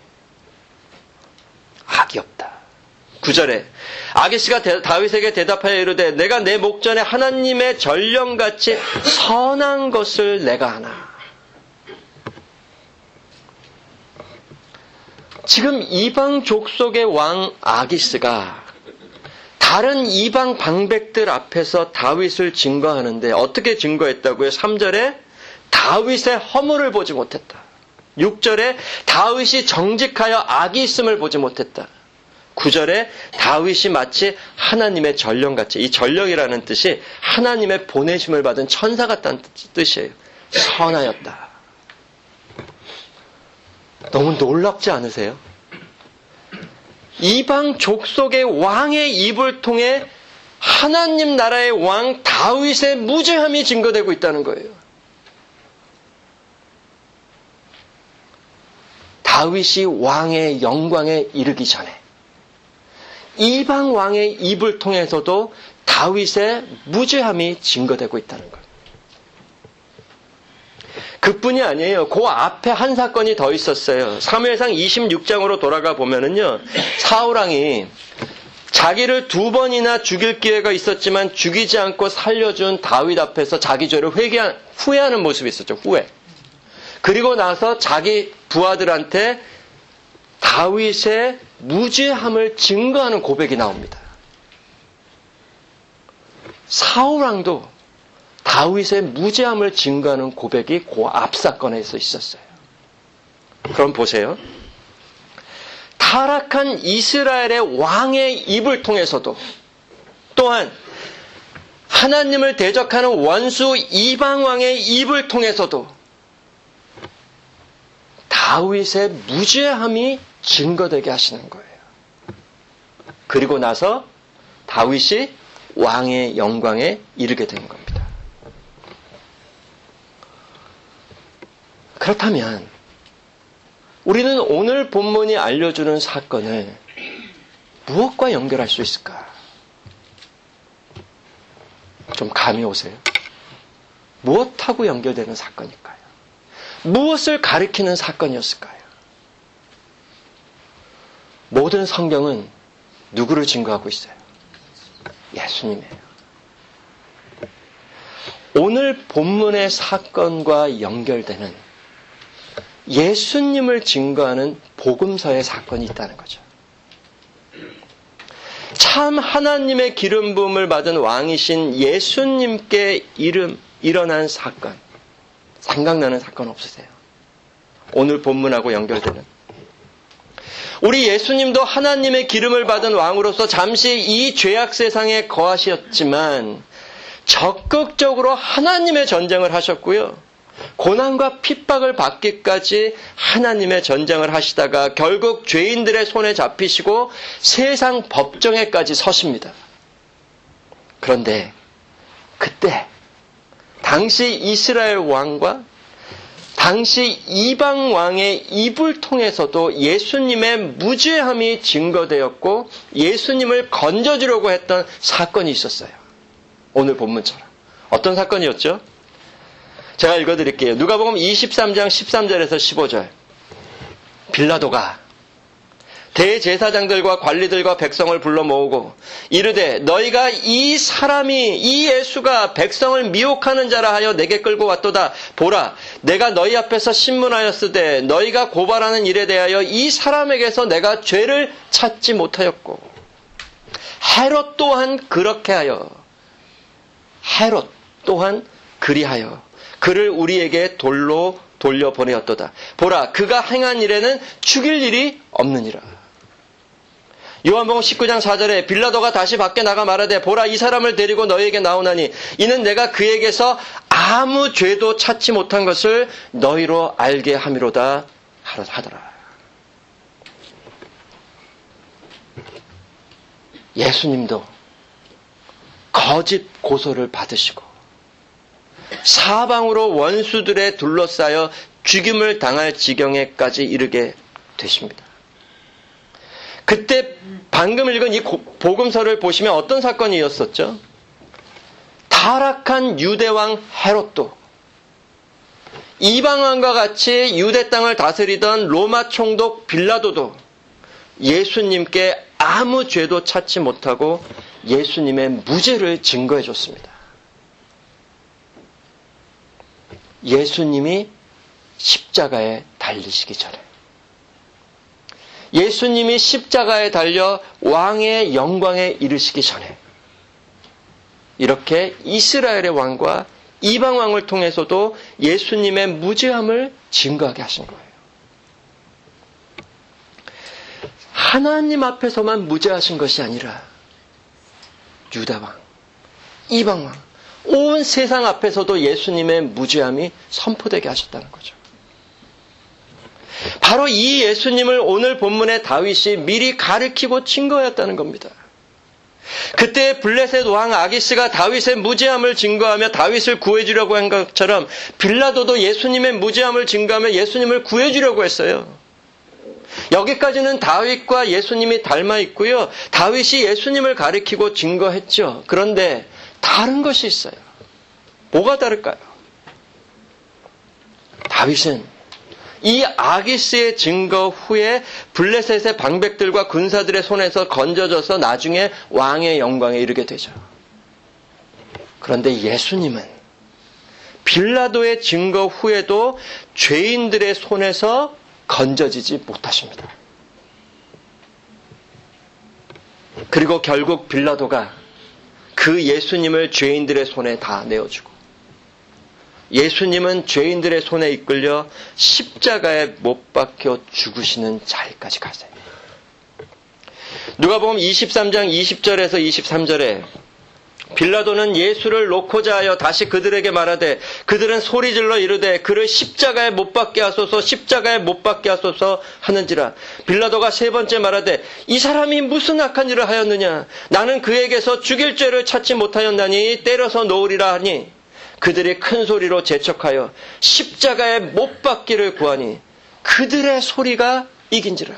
S1: 악이 없다. 9절에 아기스가 다윗에게 대답하여 이르되 내가 내 목전에 하나님의 전령같이 선한 것을 내가 하나. 지금 이방 족속의 왕 아기스가 다른 이방 방백들 앞에서 다윗을 증거하는데 어떻게 증거했다고요? 3절에 다윗의 허물을 보지 못했다. 6절에 다윗이 정직하여 악이 있음을 보지 못했다. 9절에 다윗이 마치 하나님의 전령같이, 이 전령이라는 뜻이 하나님의 보내심을 받은 천사 같다는 뜻이에요. 선하였다. 너무 놀랍지 않으세요? 이방 족속의 왕의 입을 통해 하나님 나라의 왕 다윗의 무죄함이 증거되고 있다는 거예요. 다윗이 왕의 영광에 이르기 전에 이방 왕의 입을 통해서도 다윗의 무죄함이 증거되고 있다는 거예요. 그뿐이 아니에요. 그 앞에 한 사건이 더 있었어요. 사무엘상 26장으로 돌아가 보면은요, 사울왕이 자기를 2번이나 죽일 기회가 있었지만 죽이지 않고 살려준 다윗 앞에서 자기 죄를 후회하는 모습이 있었죠. 후회. 그리고 나서 자기 부하들한테 다윗의 무죄함을 증거하는 고백이 나옵니다. 사울왕도 다윗의 무죄함을 증거하는 고백이 그 앞 사건에서 있었어요. 그럼 보세요. 타락한 이스라엘의 왕의 입을 통해서도 또한 하나님을 대적하는 원수 이방왕의 입을 통해서도 다윗의 무죄함이 증거되게 하시는 거예요. 그리고 나서 다윗이 왕의 영광에 이르게 된 겁니다. 그렇다면 우리는 오늘 본문이 알려주는 사건을 무엇과 연결할 수 있을까? 좀 감이 오세요? 무엇하고 연결되는 사건일까요? 무엇을 가리키는 사건이었을까요? 모든 성경은 누구를 증거하고 있어요? 예수님이에요. 오늘 본문의 사건과 연결되는 예수님을 증거하는 복음서의 사건이 있다는 거죠. 참 하나님의 기름 부음을 받은 왕이신 예수님께 일어난 사건, 생각나는 사건 없으세요? 오늘 본문하고 연결되는. 우리 예수님도 하나님의 기름을 받은 왕으로서 잠시 이 죄악 세상에 거하셨지만 적극적으로 하나님의 전쟁을 하셨고요. 고난과 핍박을 받기까지 하나님의 전쟁을 하시다가 결국 죄인들의 손에 잡히시고 세상 법정에까지 서십니다. 그런데 그때 당시 이스라엘 왕과 당시 이방 왕의 입을 통해서도 예수님의 무죄함이 증거되었고 예수님을 건져주려고 했던 사건이 있었어요. 오늘 본문처럼. 어떤 사건이었죠? 제가 읽어드릴게요. 누가복음 23장 13절에서 15절. 빌라도가 대제사장들과 관리들과 백성을 불러 모으고 이르되 너희가 이 사람이 이 예수가 백성을 미혹하는 자라 하여 내게 끌고 왔도다. 보라, 내가 너희 앞에서 신문하였으되 너희가 고발하는 일에 대하여 이 사람에게서 내가 죄를 찾지 못하였고 헤롯 또한 그렇게 하여 헤롯 또한 그리하여 그를 우리에게 돌로 돌려보내었도다. 보라, 그가 행한 일에는 죽일 일이 없느니라. 요한복음 19장 4절에 빌라도가 다시 밖에 나가 말하되 보라, 이 사람을 데리고 너에게 나오나니 이는 내가 그에게서 아무 죄도 찾지 못한 것을 너희로 알게 함이로다 하더라. 예수님도 거짓 고소를 받으시고 사방으로 원수들에 둘러싸여 죽임을 당할 지경에까지 이르게 되십니다. 그때 방금 읽은 이 복음서를 보시면 어떤 사건이었었죠? 타락한 유대왕 헤롯도 이방왕과 같이 유대 땅을 다스리던 로마 총독 빌라도도 예수님께 아무 죄도 찾지 못하고 예수님의 무죄를 증거해 줬습니다. 예수님이 십자가에 달리시기 전에, 예수님이 십자가에 달려 왕의 영광에 이르시기 전에 이렇게 이스라엘의 왕과 이방 왕을 통해서도 예수님의 무죄함을 증거하게 하신 거예요. 하나님 앞에서만 무죄하신 것이 아니라 유다 왕, 이방 왕, 온 세상 앞에서도 예수님의 무죄함이 선포되게 하셨다는 거죠. 바로 이 예수님을 오늘 본문의 다윗이 미리 가리키고 증거했다는 겁니다. 그때 블레셋 왕 아기스가 다윗의 무죄함을 증거하며 다윗을 구해주려고 한 것처럼 빌라도도 예수님의 무죄함을 증거하며 예수님을 구해주려고 했어요. 여기까지는 다윗과 예수님이 닮아 있고요. 다윗이 예수님을 가리키고 증거했죠. 그런데 다른 것이 있어요. 뭐가 다를까요? 다윗은 이 아기스의 증거 후에 블레셋의 방백들과 군사들의 손에서 건져져서 나중에 왕의 영광에 이르게 되죠. 그런데 예수님은 빌라도의 증거 후에도 죄인들의 손에서 건져지지 못하십니다. 그리고 결국 빌라도가 그 예수님을 죄인들의 손에 다 내어주고 예수님은 죄인들의 손에 이끌려 십자가에 못 박혀 죽으시는 자리까지 가세요. 누가복음 23장 20절에서 23절에 빌라도는 예수를 놓고자 하여 다시 그들에게 말하되 그들은 소리질러 이르되 그를 십자가에 못 박게 하소서 십자가에 못 박게 하소서 하는지라. 빌라도가 세 번째 말하되 이 사람이 무슨 악한 일을 하였느냐. 나는 그에게서 죽일 죄를 찾지 못하였나니 때려서 놓으리라 하니 그들이 큰 소리로 재촉하여 십자가에 못 박기를 구하니 그들의 소리가 이긴지라.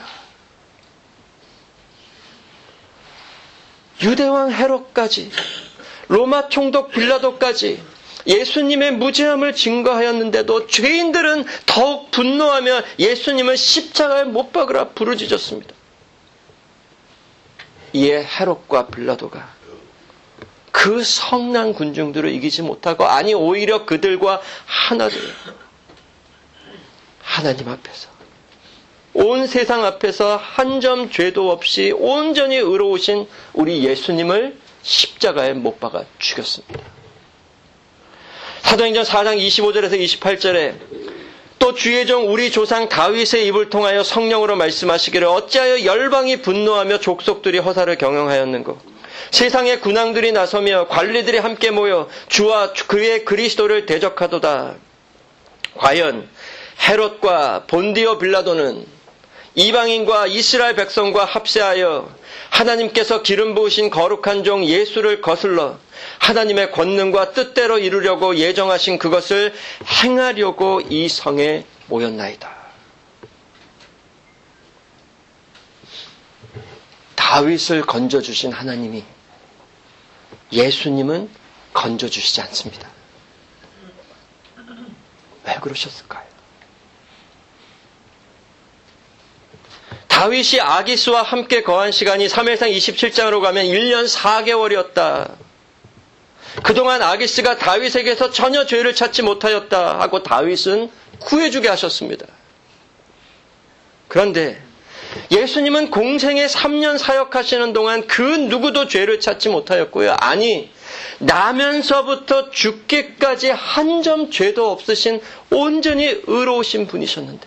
S1: 유대왕 헤롯까지 로마 총독 빌라도까지 예수님의 무죄함을 증거하였는데도 죄인들은 더욱 분노하며 예수님을 십자가에 못 박으라 부르짖었습니다. 이에 헤롯과 빌라도가 그 성난 군중들을 이기지 못하고 아니 오히려 그들과 하나 되어 하나님 앞에서 온 세상 앞에서 한 점 죄도 없이 온전히 의로우신 우리 예수님을 십자가에 못 박아 죽였습니다. 사도행전 4장 25절에서 28절에 또 주의 종 우리 조상 다윗의 입을 통하여 성령으로 말씀하시기를 어찌하여 열방이 분노하며 족속들이 허사를 경영하였는고 세상의 군왕들이 나서며 관리들이 함께 모여 주와 그의 그리스도를 대적하도다. 과연 헤롯과 본디오 빌라도는 이방인과 이스라엘 백성과 합세하여 하나님께서 기름 부으신 거룩한 종 예수를 거슬러 하나님의 권능과 뜻대로 이루려고 예정하신 그것을 행하려고 이 성에 모였나이다. 다윗을 건져주신 하나님이 예수님은 건져주시지 않습니다. 왜 그러셨을까요? 다윗이 아기스와 함께 거한 시간이 사무엘상 27장으로 가면 1년 4개월이었다. 그동안 아기스가 다윗에게서 전혀 죄를 찾지 못하였다 하고 다윗은 구해주게 하셨습니다. 그런데 예수님은 공생에 3년 사역하시는 동안 그 누구도 죄를 찾지 못하였고요. 아니 나면서부터 죽기까지 한 점 죄도 없으신 온전히 의로우신 분이셨는데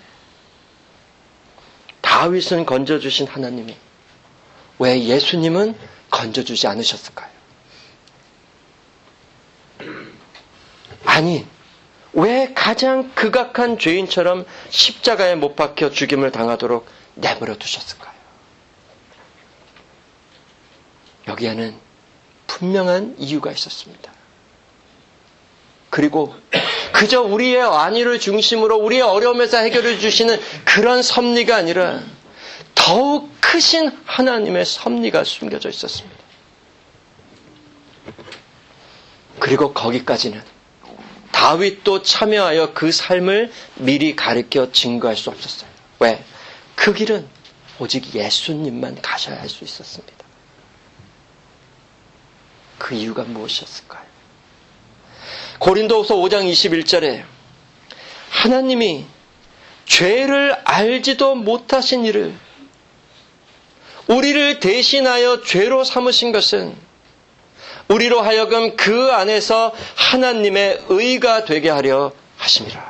S1: 다윗은 건져주신 하나님이 왜 예수님은 건져주지 않으셨을까요? 아니, 왜 가장 극악한 죄인처럼 십자가에 못 박혀 죽임을 당하도록 내버려 두셨을까요? 여기에는 분명한 이유가 있었습니다. 그리고 그저 우리의 안위를 중심으로 우리의 어려움에서 해결해 주시는 그런 섭리가 아니라 더욱 크신 하나님의 섭리가 숨겨져 있었습니다. 그리고 거기까지는 다윗도 참여하여 그 삶을 미리 가르쳐 증거할 수 없었어요. 왜? 그 길은 오직 예수님만 가셔야 할 수 있었습니다. 그 이유가 무엇이었을까요? 고린도후서 5장 21절에 하나님이 죄를 알지도 못하신 이를 우리를 대신하여 죄로 삼으신 것은 우리로 하여금 그 안에서 하나님의 의가 되게 하려 하심이라.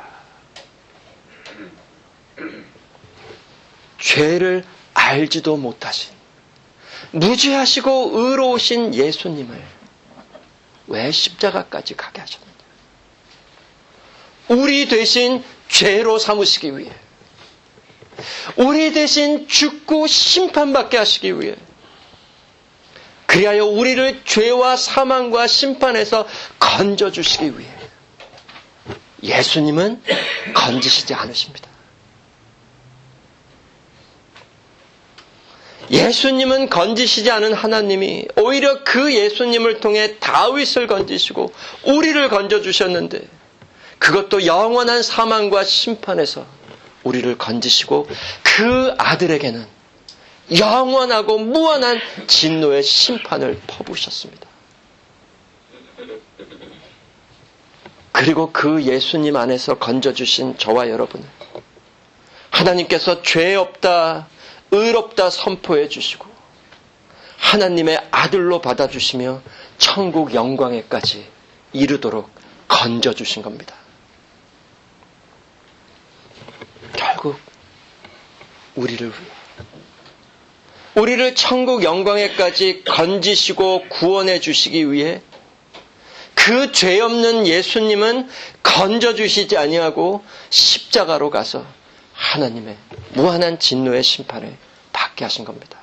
S1: 죄를 알지도 못하신 무죄하시고 의로우신 예수님을 왜 십자가까지 가게 하셨는가? 우리 대신 죄로 삼으시기 위해, 우리 대신 죽고 심판받게 하시기 위해, 그리하여 우리를 죄와 사망과 심판에서 건져주시기 위해 예수님은 건지시지 않으십니다. 예수님은 건지시지 않은 하나님이 오히려 그 예수님을 통해 다윗을 건지시고 우리를 건져주셨는데, 그것도 영원한 사망과 심판에서 우리를 건지시고 그 아들에게는 영원하고 무한한 진노의 심판을 퍼부으셨습니다. 그리고 그 예수님 안에서 건져주신 저와 여러분은 하나님께서 죄 없다, 의롭다 선포해 주시고 하나님의 아들로 받아주시며 천국 영광에까지 이르도록 건져주신 겁니다. 결국 우리를 천국 영광에까지 건지시고 구원해 주시기 위해 그 죄 없는 예수님은 건져주시지 아니하고 십자가로 가서 하나님의 무한한 진노의 심판을 받게 하신 겁니다.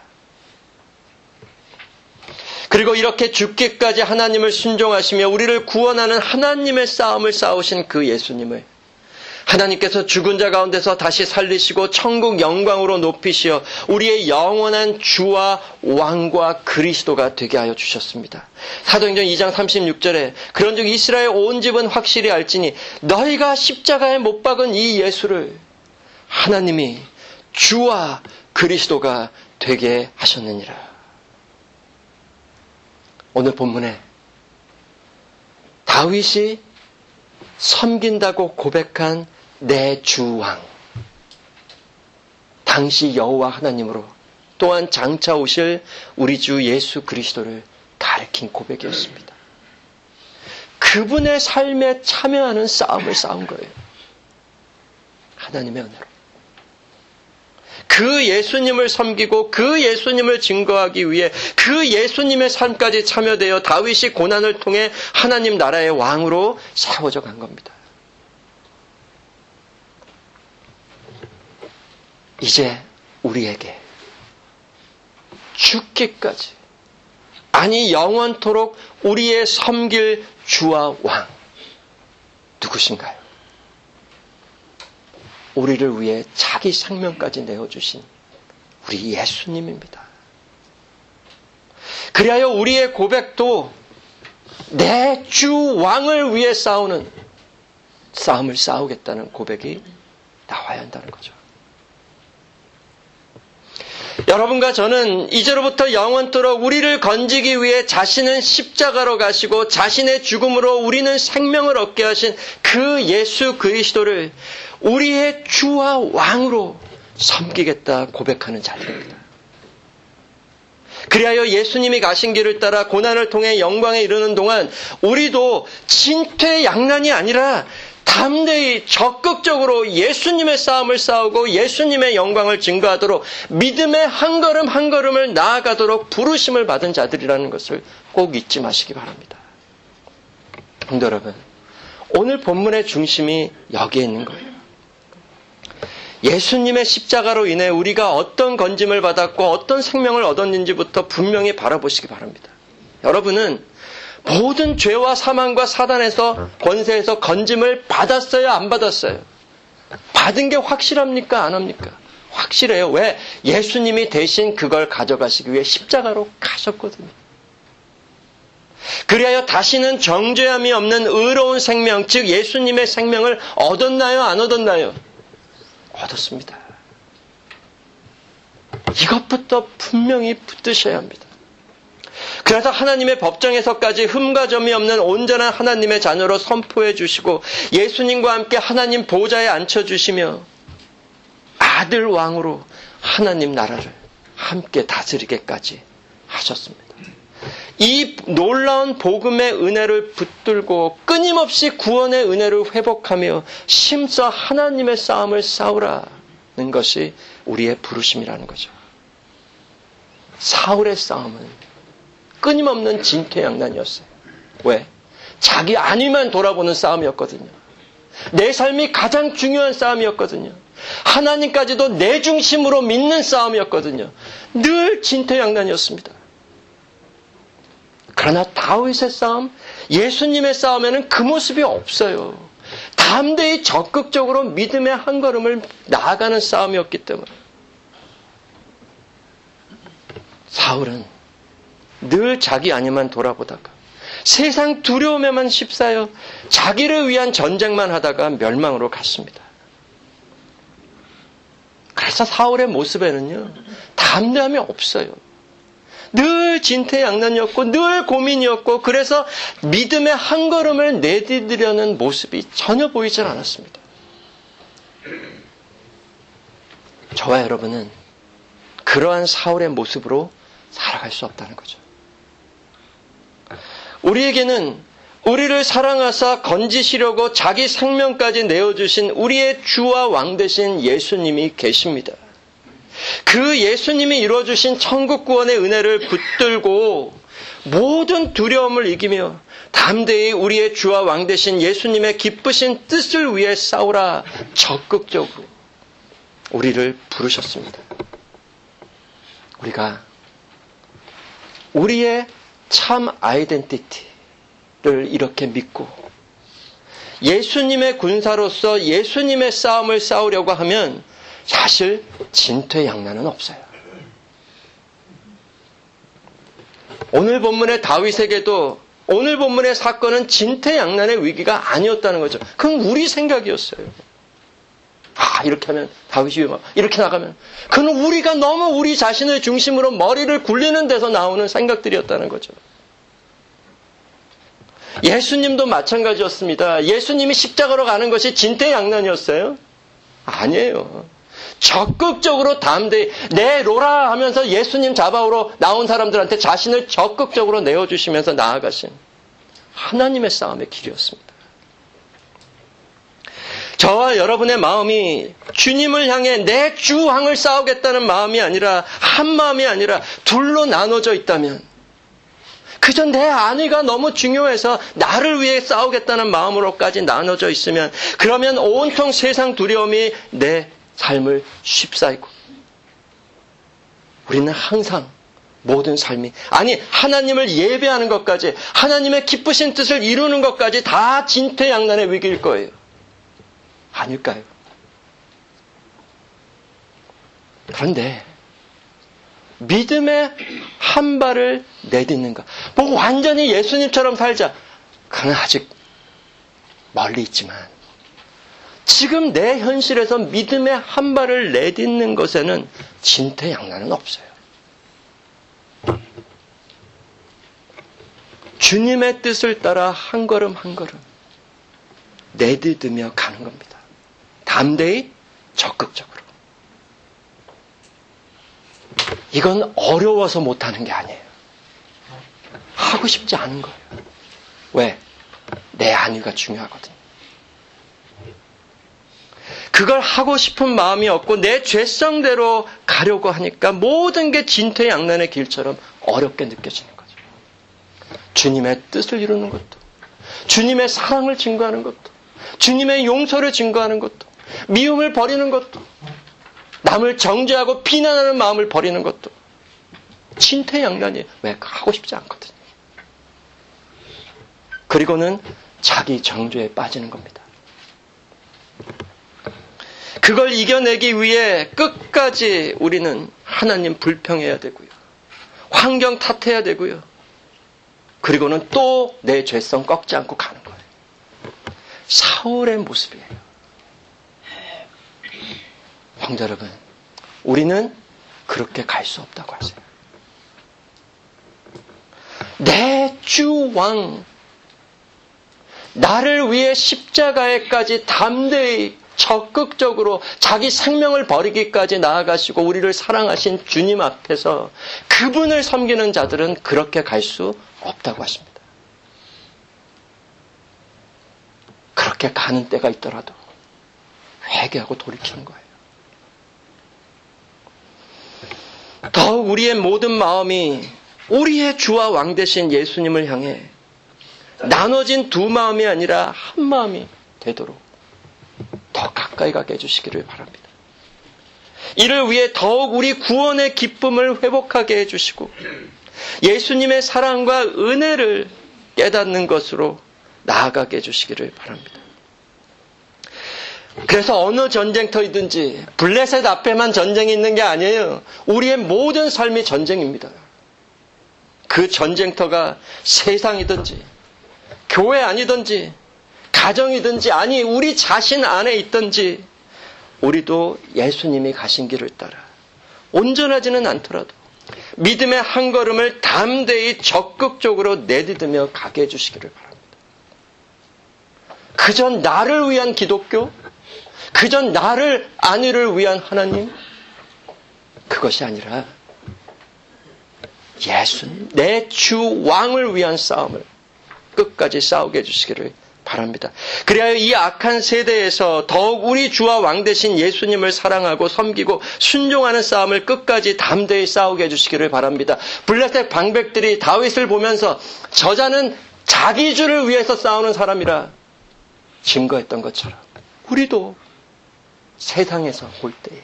S1: 그리고 이렇게 죽기까지 하나님을 순종하시며 우리를 구원하는 하나님의 싸움을 싸우신 그 예수님을 하나님께서 죽은 자 가운데서 다시 살리시고 천국 영광으로 높이시어 우리의 영원한 주와 왕과 그리스도가 되게 하여 주셨습니다. 사도행전 2장 36절에 그런즉 이스라엘 온 집은 확실히 알지니 너희가 십자가에 못 박은 이 예수를 하나님이 주와 그리스도가 되게 하셨느니라. 오늘 본문에 다윗이 섬긴다고 고백한 내 주왕, 당시 여호와 하나님으로 또한 장차 오실 우리 주 예수 그리스도를 가리킨 고백이었습니다. 그분의 삶에 참여하는 싸움을 싸운 거예요. 하나님의 은혜로. 그 예수님을 섬기고 그 예수님을 증거하기 위해 그 예수님의 삶까지 참여되어 다윗이 고난을 통해 하나님 나라의 왕으로 세워져 간 겁니다. 이제 우리에게 죽기까지, 아니 영원토록 우리의 섬길 주와 왕 누구신가요? 우리를 위해 자기 생명까지 내어주신 우리 예수님입니다. 그리하여 우리의 고백도 내 주 왕을 위해 싸우는 싸움을 싸우겠다는 고백이 나와야 한다는 거죠. 여러분과 저는 이제로부터 영원토록 우리를 건지기 위해 자신은 십자가로 가시고 자신의 죽음으로 우리는 생명을 얻게 하신 그 예수 그리스도를 우리의 주와 왕으로 섬기겠다 고백하는 자들입니다. 그리하여 예수님이 가신 길을 따라 고난을 통해 영광에 이르는 동안 우리도 진퇴양난이 아니라 담대히 적극적으로 예수님의 싸움을 싸우고 예수님의 영광을 증거하도록 믿음의 한 걸음 한 걸음을 나아가도록 부르심을 받은 자들이라는 것을 꼭 잊지 마시기 바랍니다. 성도 여러분, 오늘 본문의 중심이 여기에 있는 거예요. 예수님의 십자가로 인해 우리가 어떤 건짐을 받았고 어떤 생명을 얻었는지부터 분명히 바라보시기 바랍니다. 여러분은 모든 죄와 사망과 사단에서 권세에서 건짐을 받았어요? 안 받았어요? 받은 게 확실합니까? 안 합니까? 확실해요. 왜? 예수님이 대신 그걸 가져가시기 위해 십자가로 가셨거든요. 그리하여 다시는 정죄함이 없는 의로운 생명, 즉 예수님의 생명을 얻었나요? 안 얻었나요? 얻었습니다. 이것부터 분명히 붙드셔야 합니다. 그래서 하나님의 법정에서까지 흠과 점이 없는 온전한 하나님의 자녀로 선포해 주시고 예수님과 함께 하나님 보좌에 앉혀주시며 아들 왕으로 하나님 나라를 함께 다스리게까지 하셨습니다. 이 놀라운 복음의 은혜를 붙들고 끊임없이 구원의 은혜를 회복하며 심써 하나님의 싸움을 싸우라는 것이 우리의 부르심이라는 거죠. 사울의 싸움은 끊임없는 진퇴양난이었어요. 왜? 자기 안위만 돌아보는 싸움이었거든요. 내 삶이 가장 중요한 싸움이었거든요. 하나님까지도 내 중심으로 믿는 싸움이었거든요. 늘 진퇴양난이었습니다. 그러나 다윗의 싸움, 예수님의 싸움에는 그 모습이 없어요. 담대히 적극적으로 믿음의 한 걸음을 나아가는 싸움이었기 때문에 사울은 늘 자기 안위만 돌아보다가 세상 두려움에만 휩싸여 자기를 위한 전쟁만 하다가 멸망으로 갔습니다. 그래서 사울의 모습에는요, 담대함이 없어요. 늘 진퇴양난이었고 늘 고민이었고 그래서 믿음의 한 걸음을 내디디려는 모습이 전혀 보이질 않았습니다. 저와 여러분은 그러한 사울의 모습으로 살아갈 수 없다는 거죠. 우리에게는 우리를 사랑하사 건지시려고 자기 생명까지 내어주신 우리의 주와 왕 되신 예수님이 계십니다. 그 예수님이 이루어주신 천국 구원의 은혜를 붙들고 모든 두려움을 이기며 담대히 우리의 주와 왕 되신 예수님의 기쁘신 뜻을 위해 싸우라 적극적으로 우리를 부르셨습니다. 우리가 우리의 참 아이덴티티를 이렇게 믿고 예수님의 군사로서 예수님의 싸움을 싸우려고 하면 사실 진퇴양난은 없어요. 오늘 본문의 다윗에게도 오늘 본문의 사건은 진퇴양난의 위기가 아니었다는 거죠. 그건 우리 생각이었어요. 이렇게 하면 다윗이 이렇게 나가면 그건 우리가 너무 우리 자신의 중심으로 머리를 굴리는 데서 나오는 생각들이었다는 거죠. 예수님도 마찬가지였습니다. 예수님이 십자가로 가는 것이 진퇴양난이었어요? 아니에요. 적극적으로 담대히 내로라 하면서 예수님 잡아오러 나온 사람들한테 자신을 적극적으로 내어주시면서 나아가신 하나님의 싸움의 길이었습니다. 저와 여러분의 마음이 주님을 향해 내 주왕을 싸우겠다는 마음이 아니라 한 마음이 아니라 둘로 나눠져 있다면 그저 내 안위가 너무 중요해서 나를 위해 싸우겠다는 마음으로까지 나눠져 있으면 그러면 온통 세상 두려움이 내 삶을 휩싸이고 우리는 항상 모든 삶이 하나님을 예배하는 것까지 하나님의 기쁘신 뜻을 이루는 것까지 다 진퇴양난의 위기일 거예요. 아닐까요? 그런데 믿음의 한 발을 내딛는가? 완전히 예수님처럼 살자. 그는 아직 멀리 있지만 지금 내 현실에서 믿음의 한 발을 내딛는 것에는 진퇴양난은 없어요. 주님의 뜻을 따라 한 걸음 한 걸음 내딛으며 가는 겁니다. 담대히 적극적으로. 이건 어려워서 못하는 게 아니에요. 하고 싶지 않은 거예요. 왜? 내 안위가 중요하거든요. 그걸 하고 싶은 마음이 없고 내 죄성대로 가려고 하니까 모든 게 진퇴양난의 길처럼 어렵게 느껴지는 거죠. 주님의 뜻을 이루는 것도, 주님의 사랑을 증거하는 것도, 주님의 용서를 증거하는 것도, 미움을 버리는 것도, 남을 정죄하고 비난하는 마음을 버리는 것도 진퇴양난이에요. 왜? 하고 싶지 않거든요. 그리고는 자기 정죄에 빠지는 겁니다. 그걸 이겨내기 위해 끝까지 우리는 하나님 불평해야 되고요. 환경 탓해야 되고요. 그리고는 또 내 죄성 꺾지 않고 가는 거예요. 사울의 모습이에요. 형제 여러분, 우리는 그렇게 갈 수 없다고 하세요. 내 주 왕, 나를 위해 십자가에까지 담대히 적극적으로 자기 생명을 버리기까지 나아가시고 우리를 사랑하신 주님 앞에서 그분을 섬기는 자들은 그렇게 갈 수 없다고 하십니다. 그렇게 가는 때가 있더라도 회개하고 돌이키는 거예요. 더욱 우리의 모든 마음이 우리의 주와 왕 되신 예수님을 향해 나눠진 두 마음이 아니라 한 마음이 되도록 더 가까이 가게 해주시기를 바랍니다. 이를 위해 더욱 우리 구원의 기쁨을 회복하게 해주시고 예수님의 사랑과 은혜를 깨닫는 것으로 나아가게 해주시기를 바랍니다. 그래서 어느 전쟁터이든지 블레셋 앞에만 전쟁이 있는 게 아니에요. 우리의 모든 삶이 전쟁입니다. 그 전쟁터가 세상이든지 교회 아니든지 가정이든지 아니 우리 자신 안에 있든지 우리도 예수님이 가신 길을 따라 온전하지는 않더라도 믿음의 한 걸음을 담대히 적극적으로 내딛으며 가게 해주시기를 바랍니다. 그저 나를 위한 기독교, 그저 나를 안위를 위한 하나님, 그것이 아니라 예수님, 내 주 왕을 위한 싸움을 끝까지 싸우게 해주시기를 바랍니다. 그래야 이 악한 세대에서 더욱 우리 주와 왕 되신 예수님을 사랑하고 섬기고 순종하는 싸움을 끝까지 담대히 싸우게 해주시기를 바랍니다. 블레셋 방백들이 다윗을 보면서 저자는 자기 주를 위해서 싸우는 사람이라 증거했던 것처럼 우리도 세상에서 볼 때에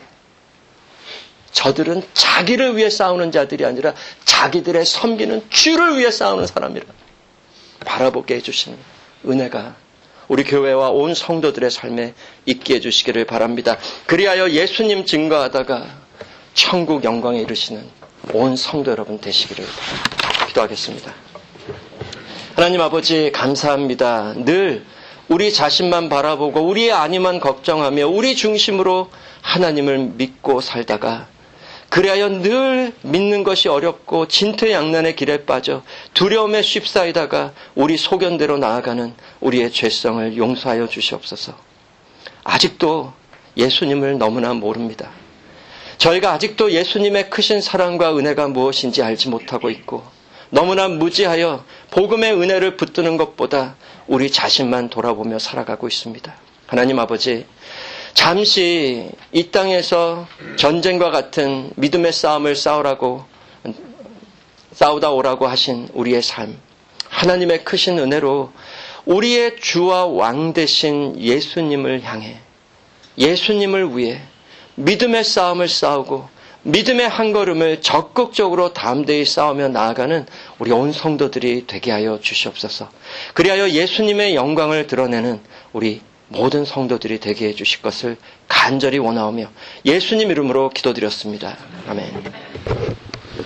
S1: 저들은 자기를 위해 싸우는 자들이 아니라 자기들의 섬기는 주를 위해 싸우는 사람이라 바라보게 해주시는 은혜가 우리 교회와 온 성도들의 삶에 있게 해주시기를 바랍니다. 그리하여 예수님 증거하다가 천국 영광에 이르시는 온 성도 여러분 되시기를 바랍니다. 기도하겠습니다. 하나님 아버지 감사합니다. 늘 우리 자신만 바라보고 우리의 안위만 걱정하며 우리 중심으로 하나님을 믿고 살다가 그리하여 늘 믿는 것이 어렵고 진퇴양난의 길에 빠져 두려움에 휩싸이다가 우리 소견대로 나아가는 우리의 죄성을 용서하여 주시옵소서. 아직도 예수님을 너무나 모릅니다. 저희가 아직도 예수님의 크신 사랑과 은혜가 무엇인지 알지 못하고 있고 너무나 무지하여 복음의 은혜를 붙드는 것보다 우리 자신만 돌아보며 살아가고 있습니다. 하나님 아버지, 잠시 이 땅에서 전쟁과 같은 믿음의 싸움을 싸우다 오라고 하신 우리의 삶, 하나님의 크신 은혜로 우리의 주와 왕 되신 예수님을 향해 예수님을 위해 믿음의 싸움을 싸우고 믿음의 한 걸음을 적극적으로 담대히 싸우며 나아가는 우리 온 성도들이 되게 하여 주시옵소서. 그리하여 예수님의 영광을 드러내는 우리 모든 성도들이 되게 해주실 것을 간절히 원하오며 예수님 이름으로 기도드렸습니다. 아멘.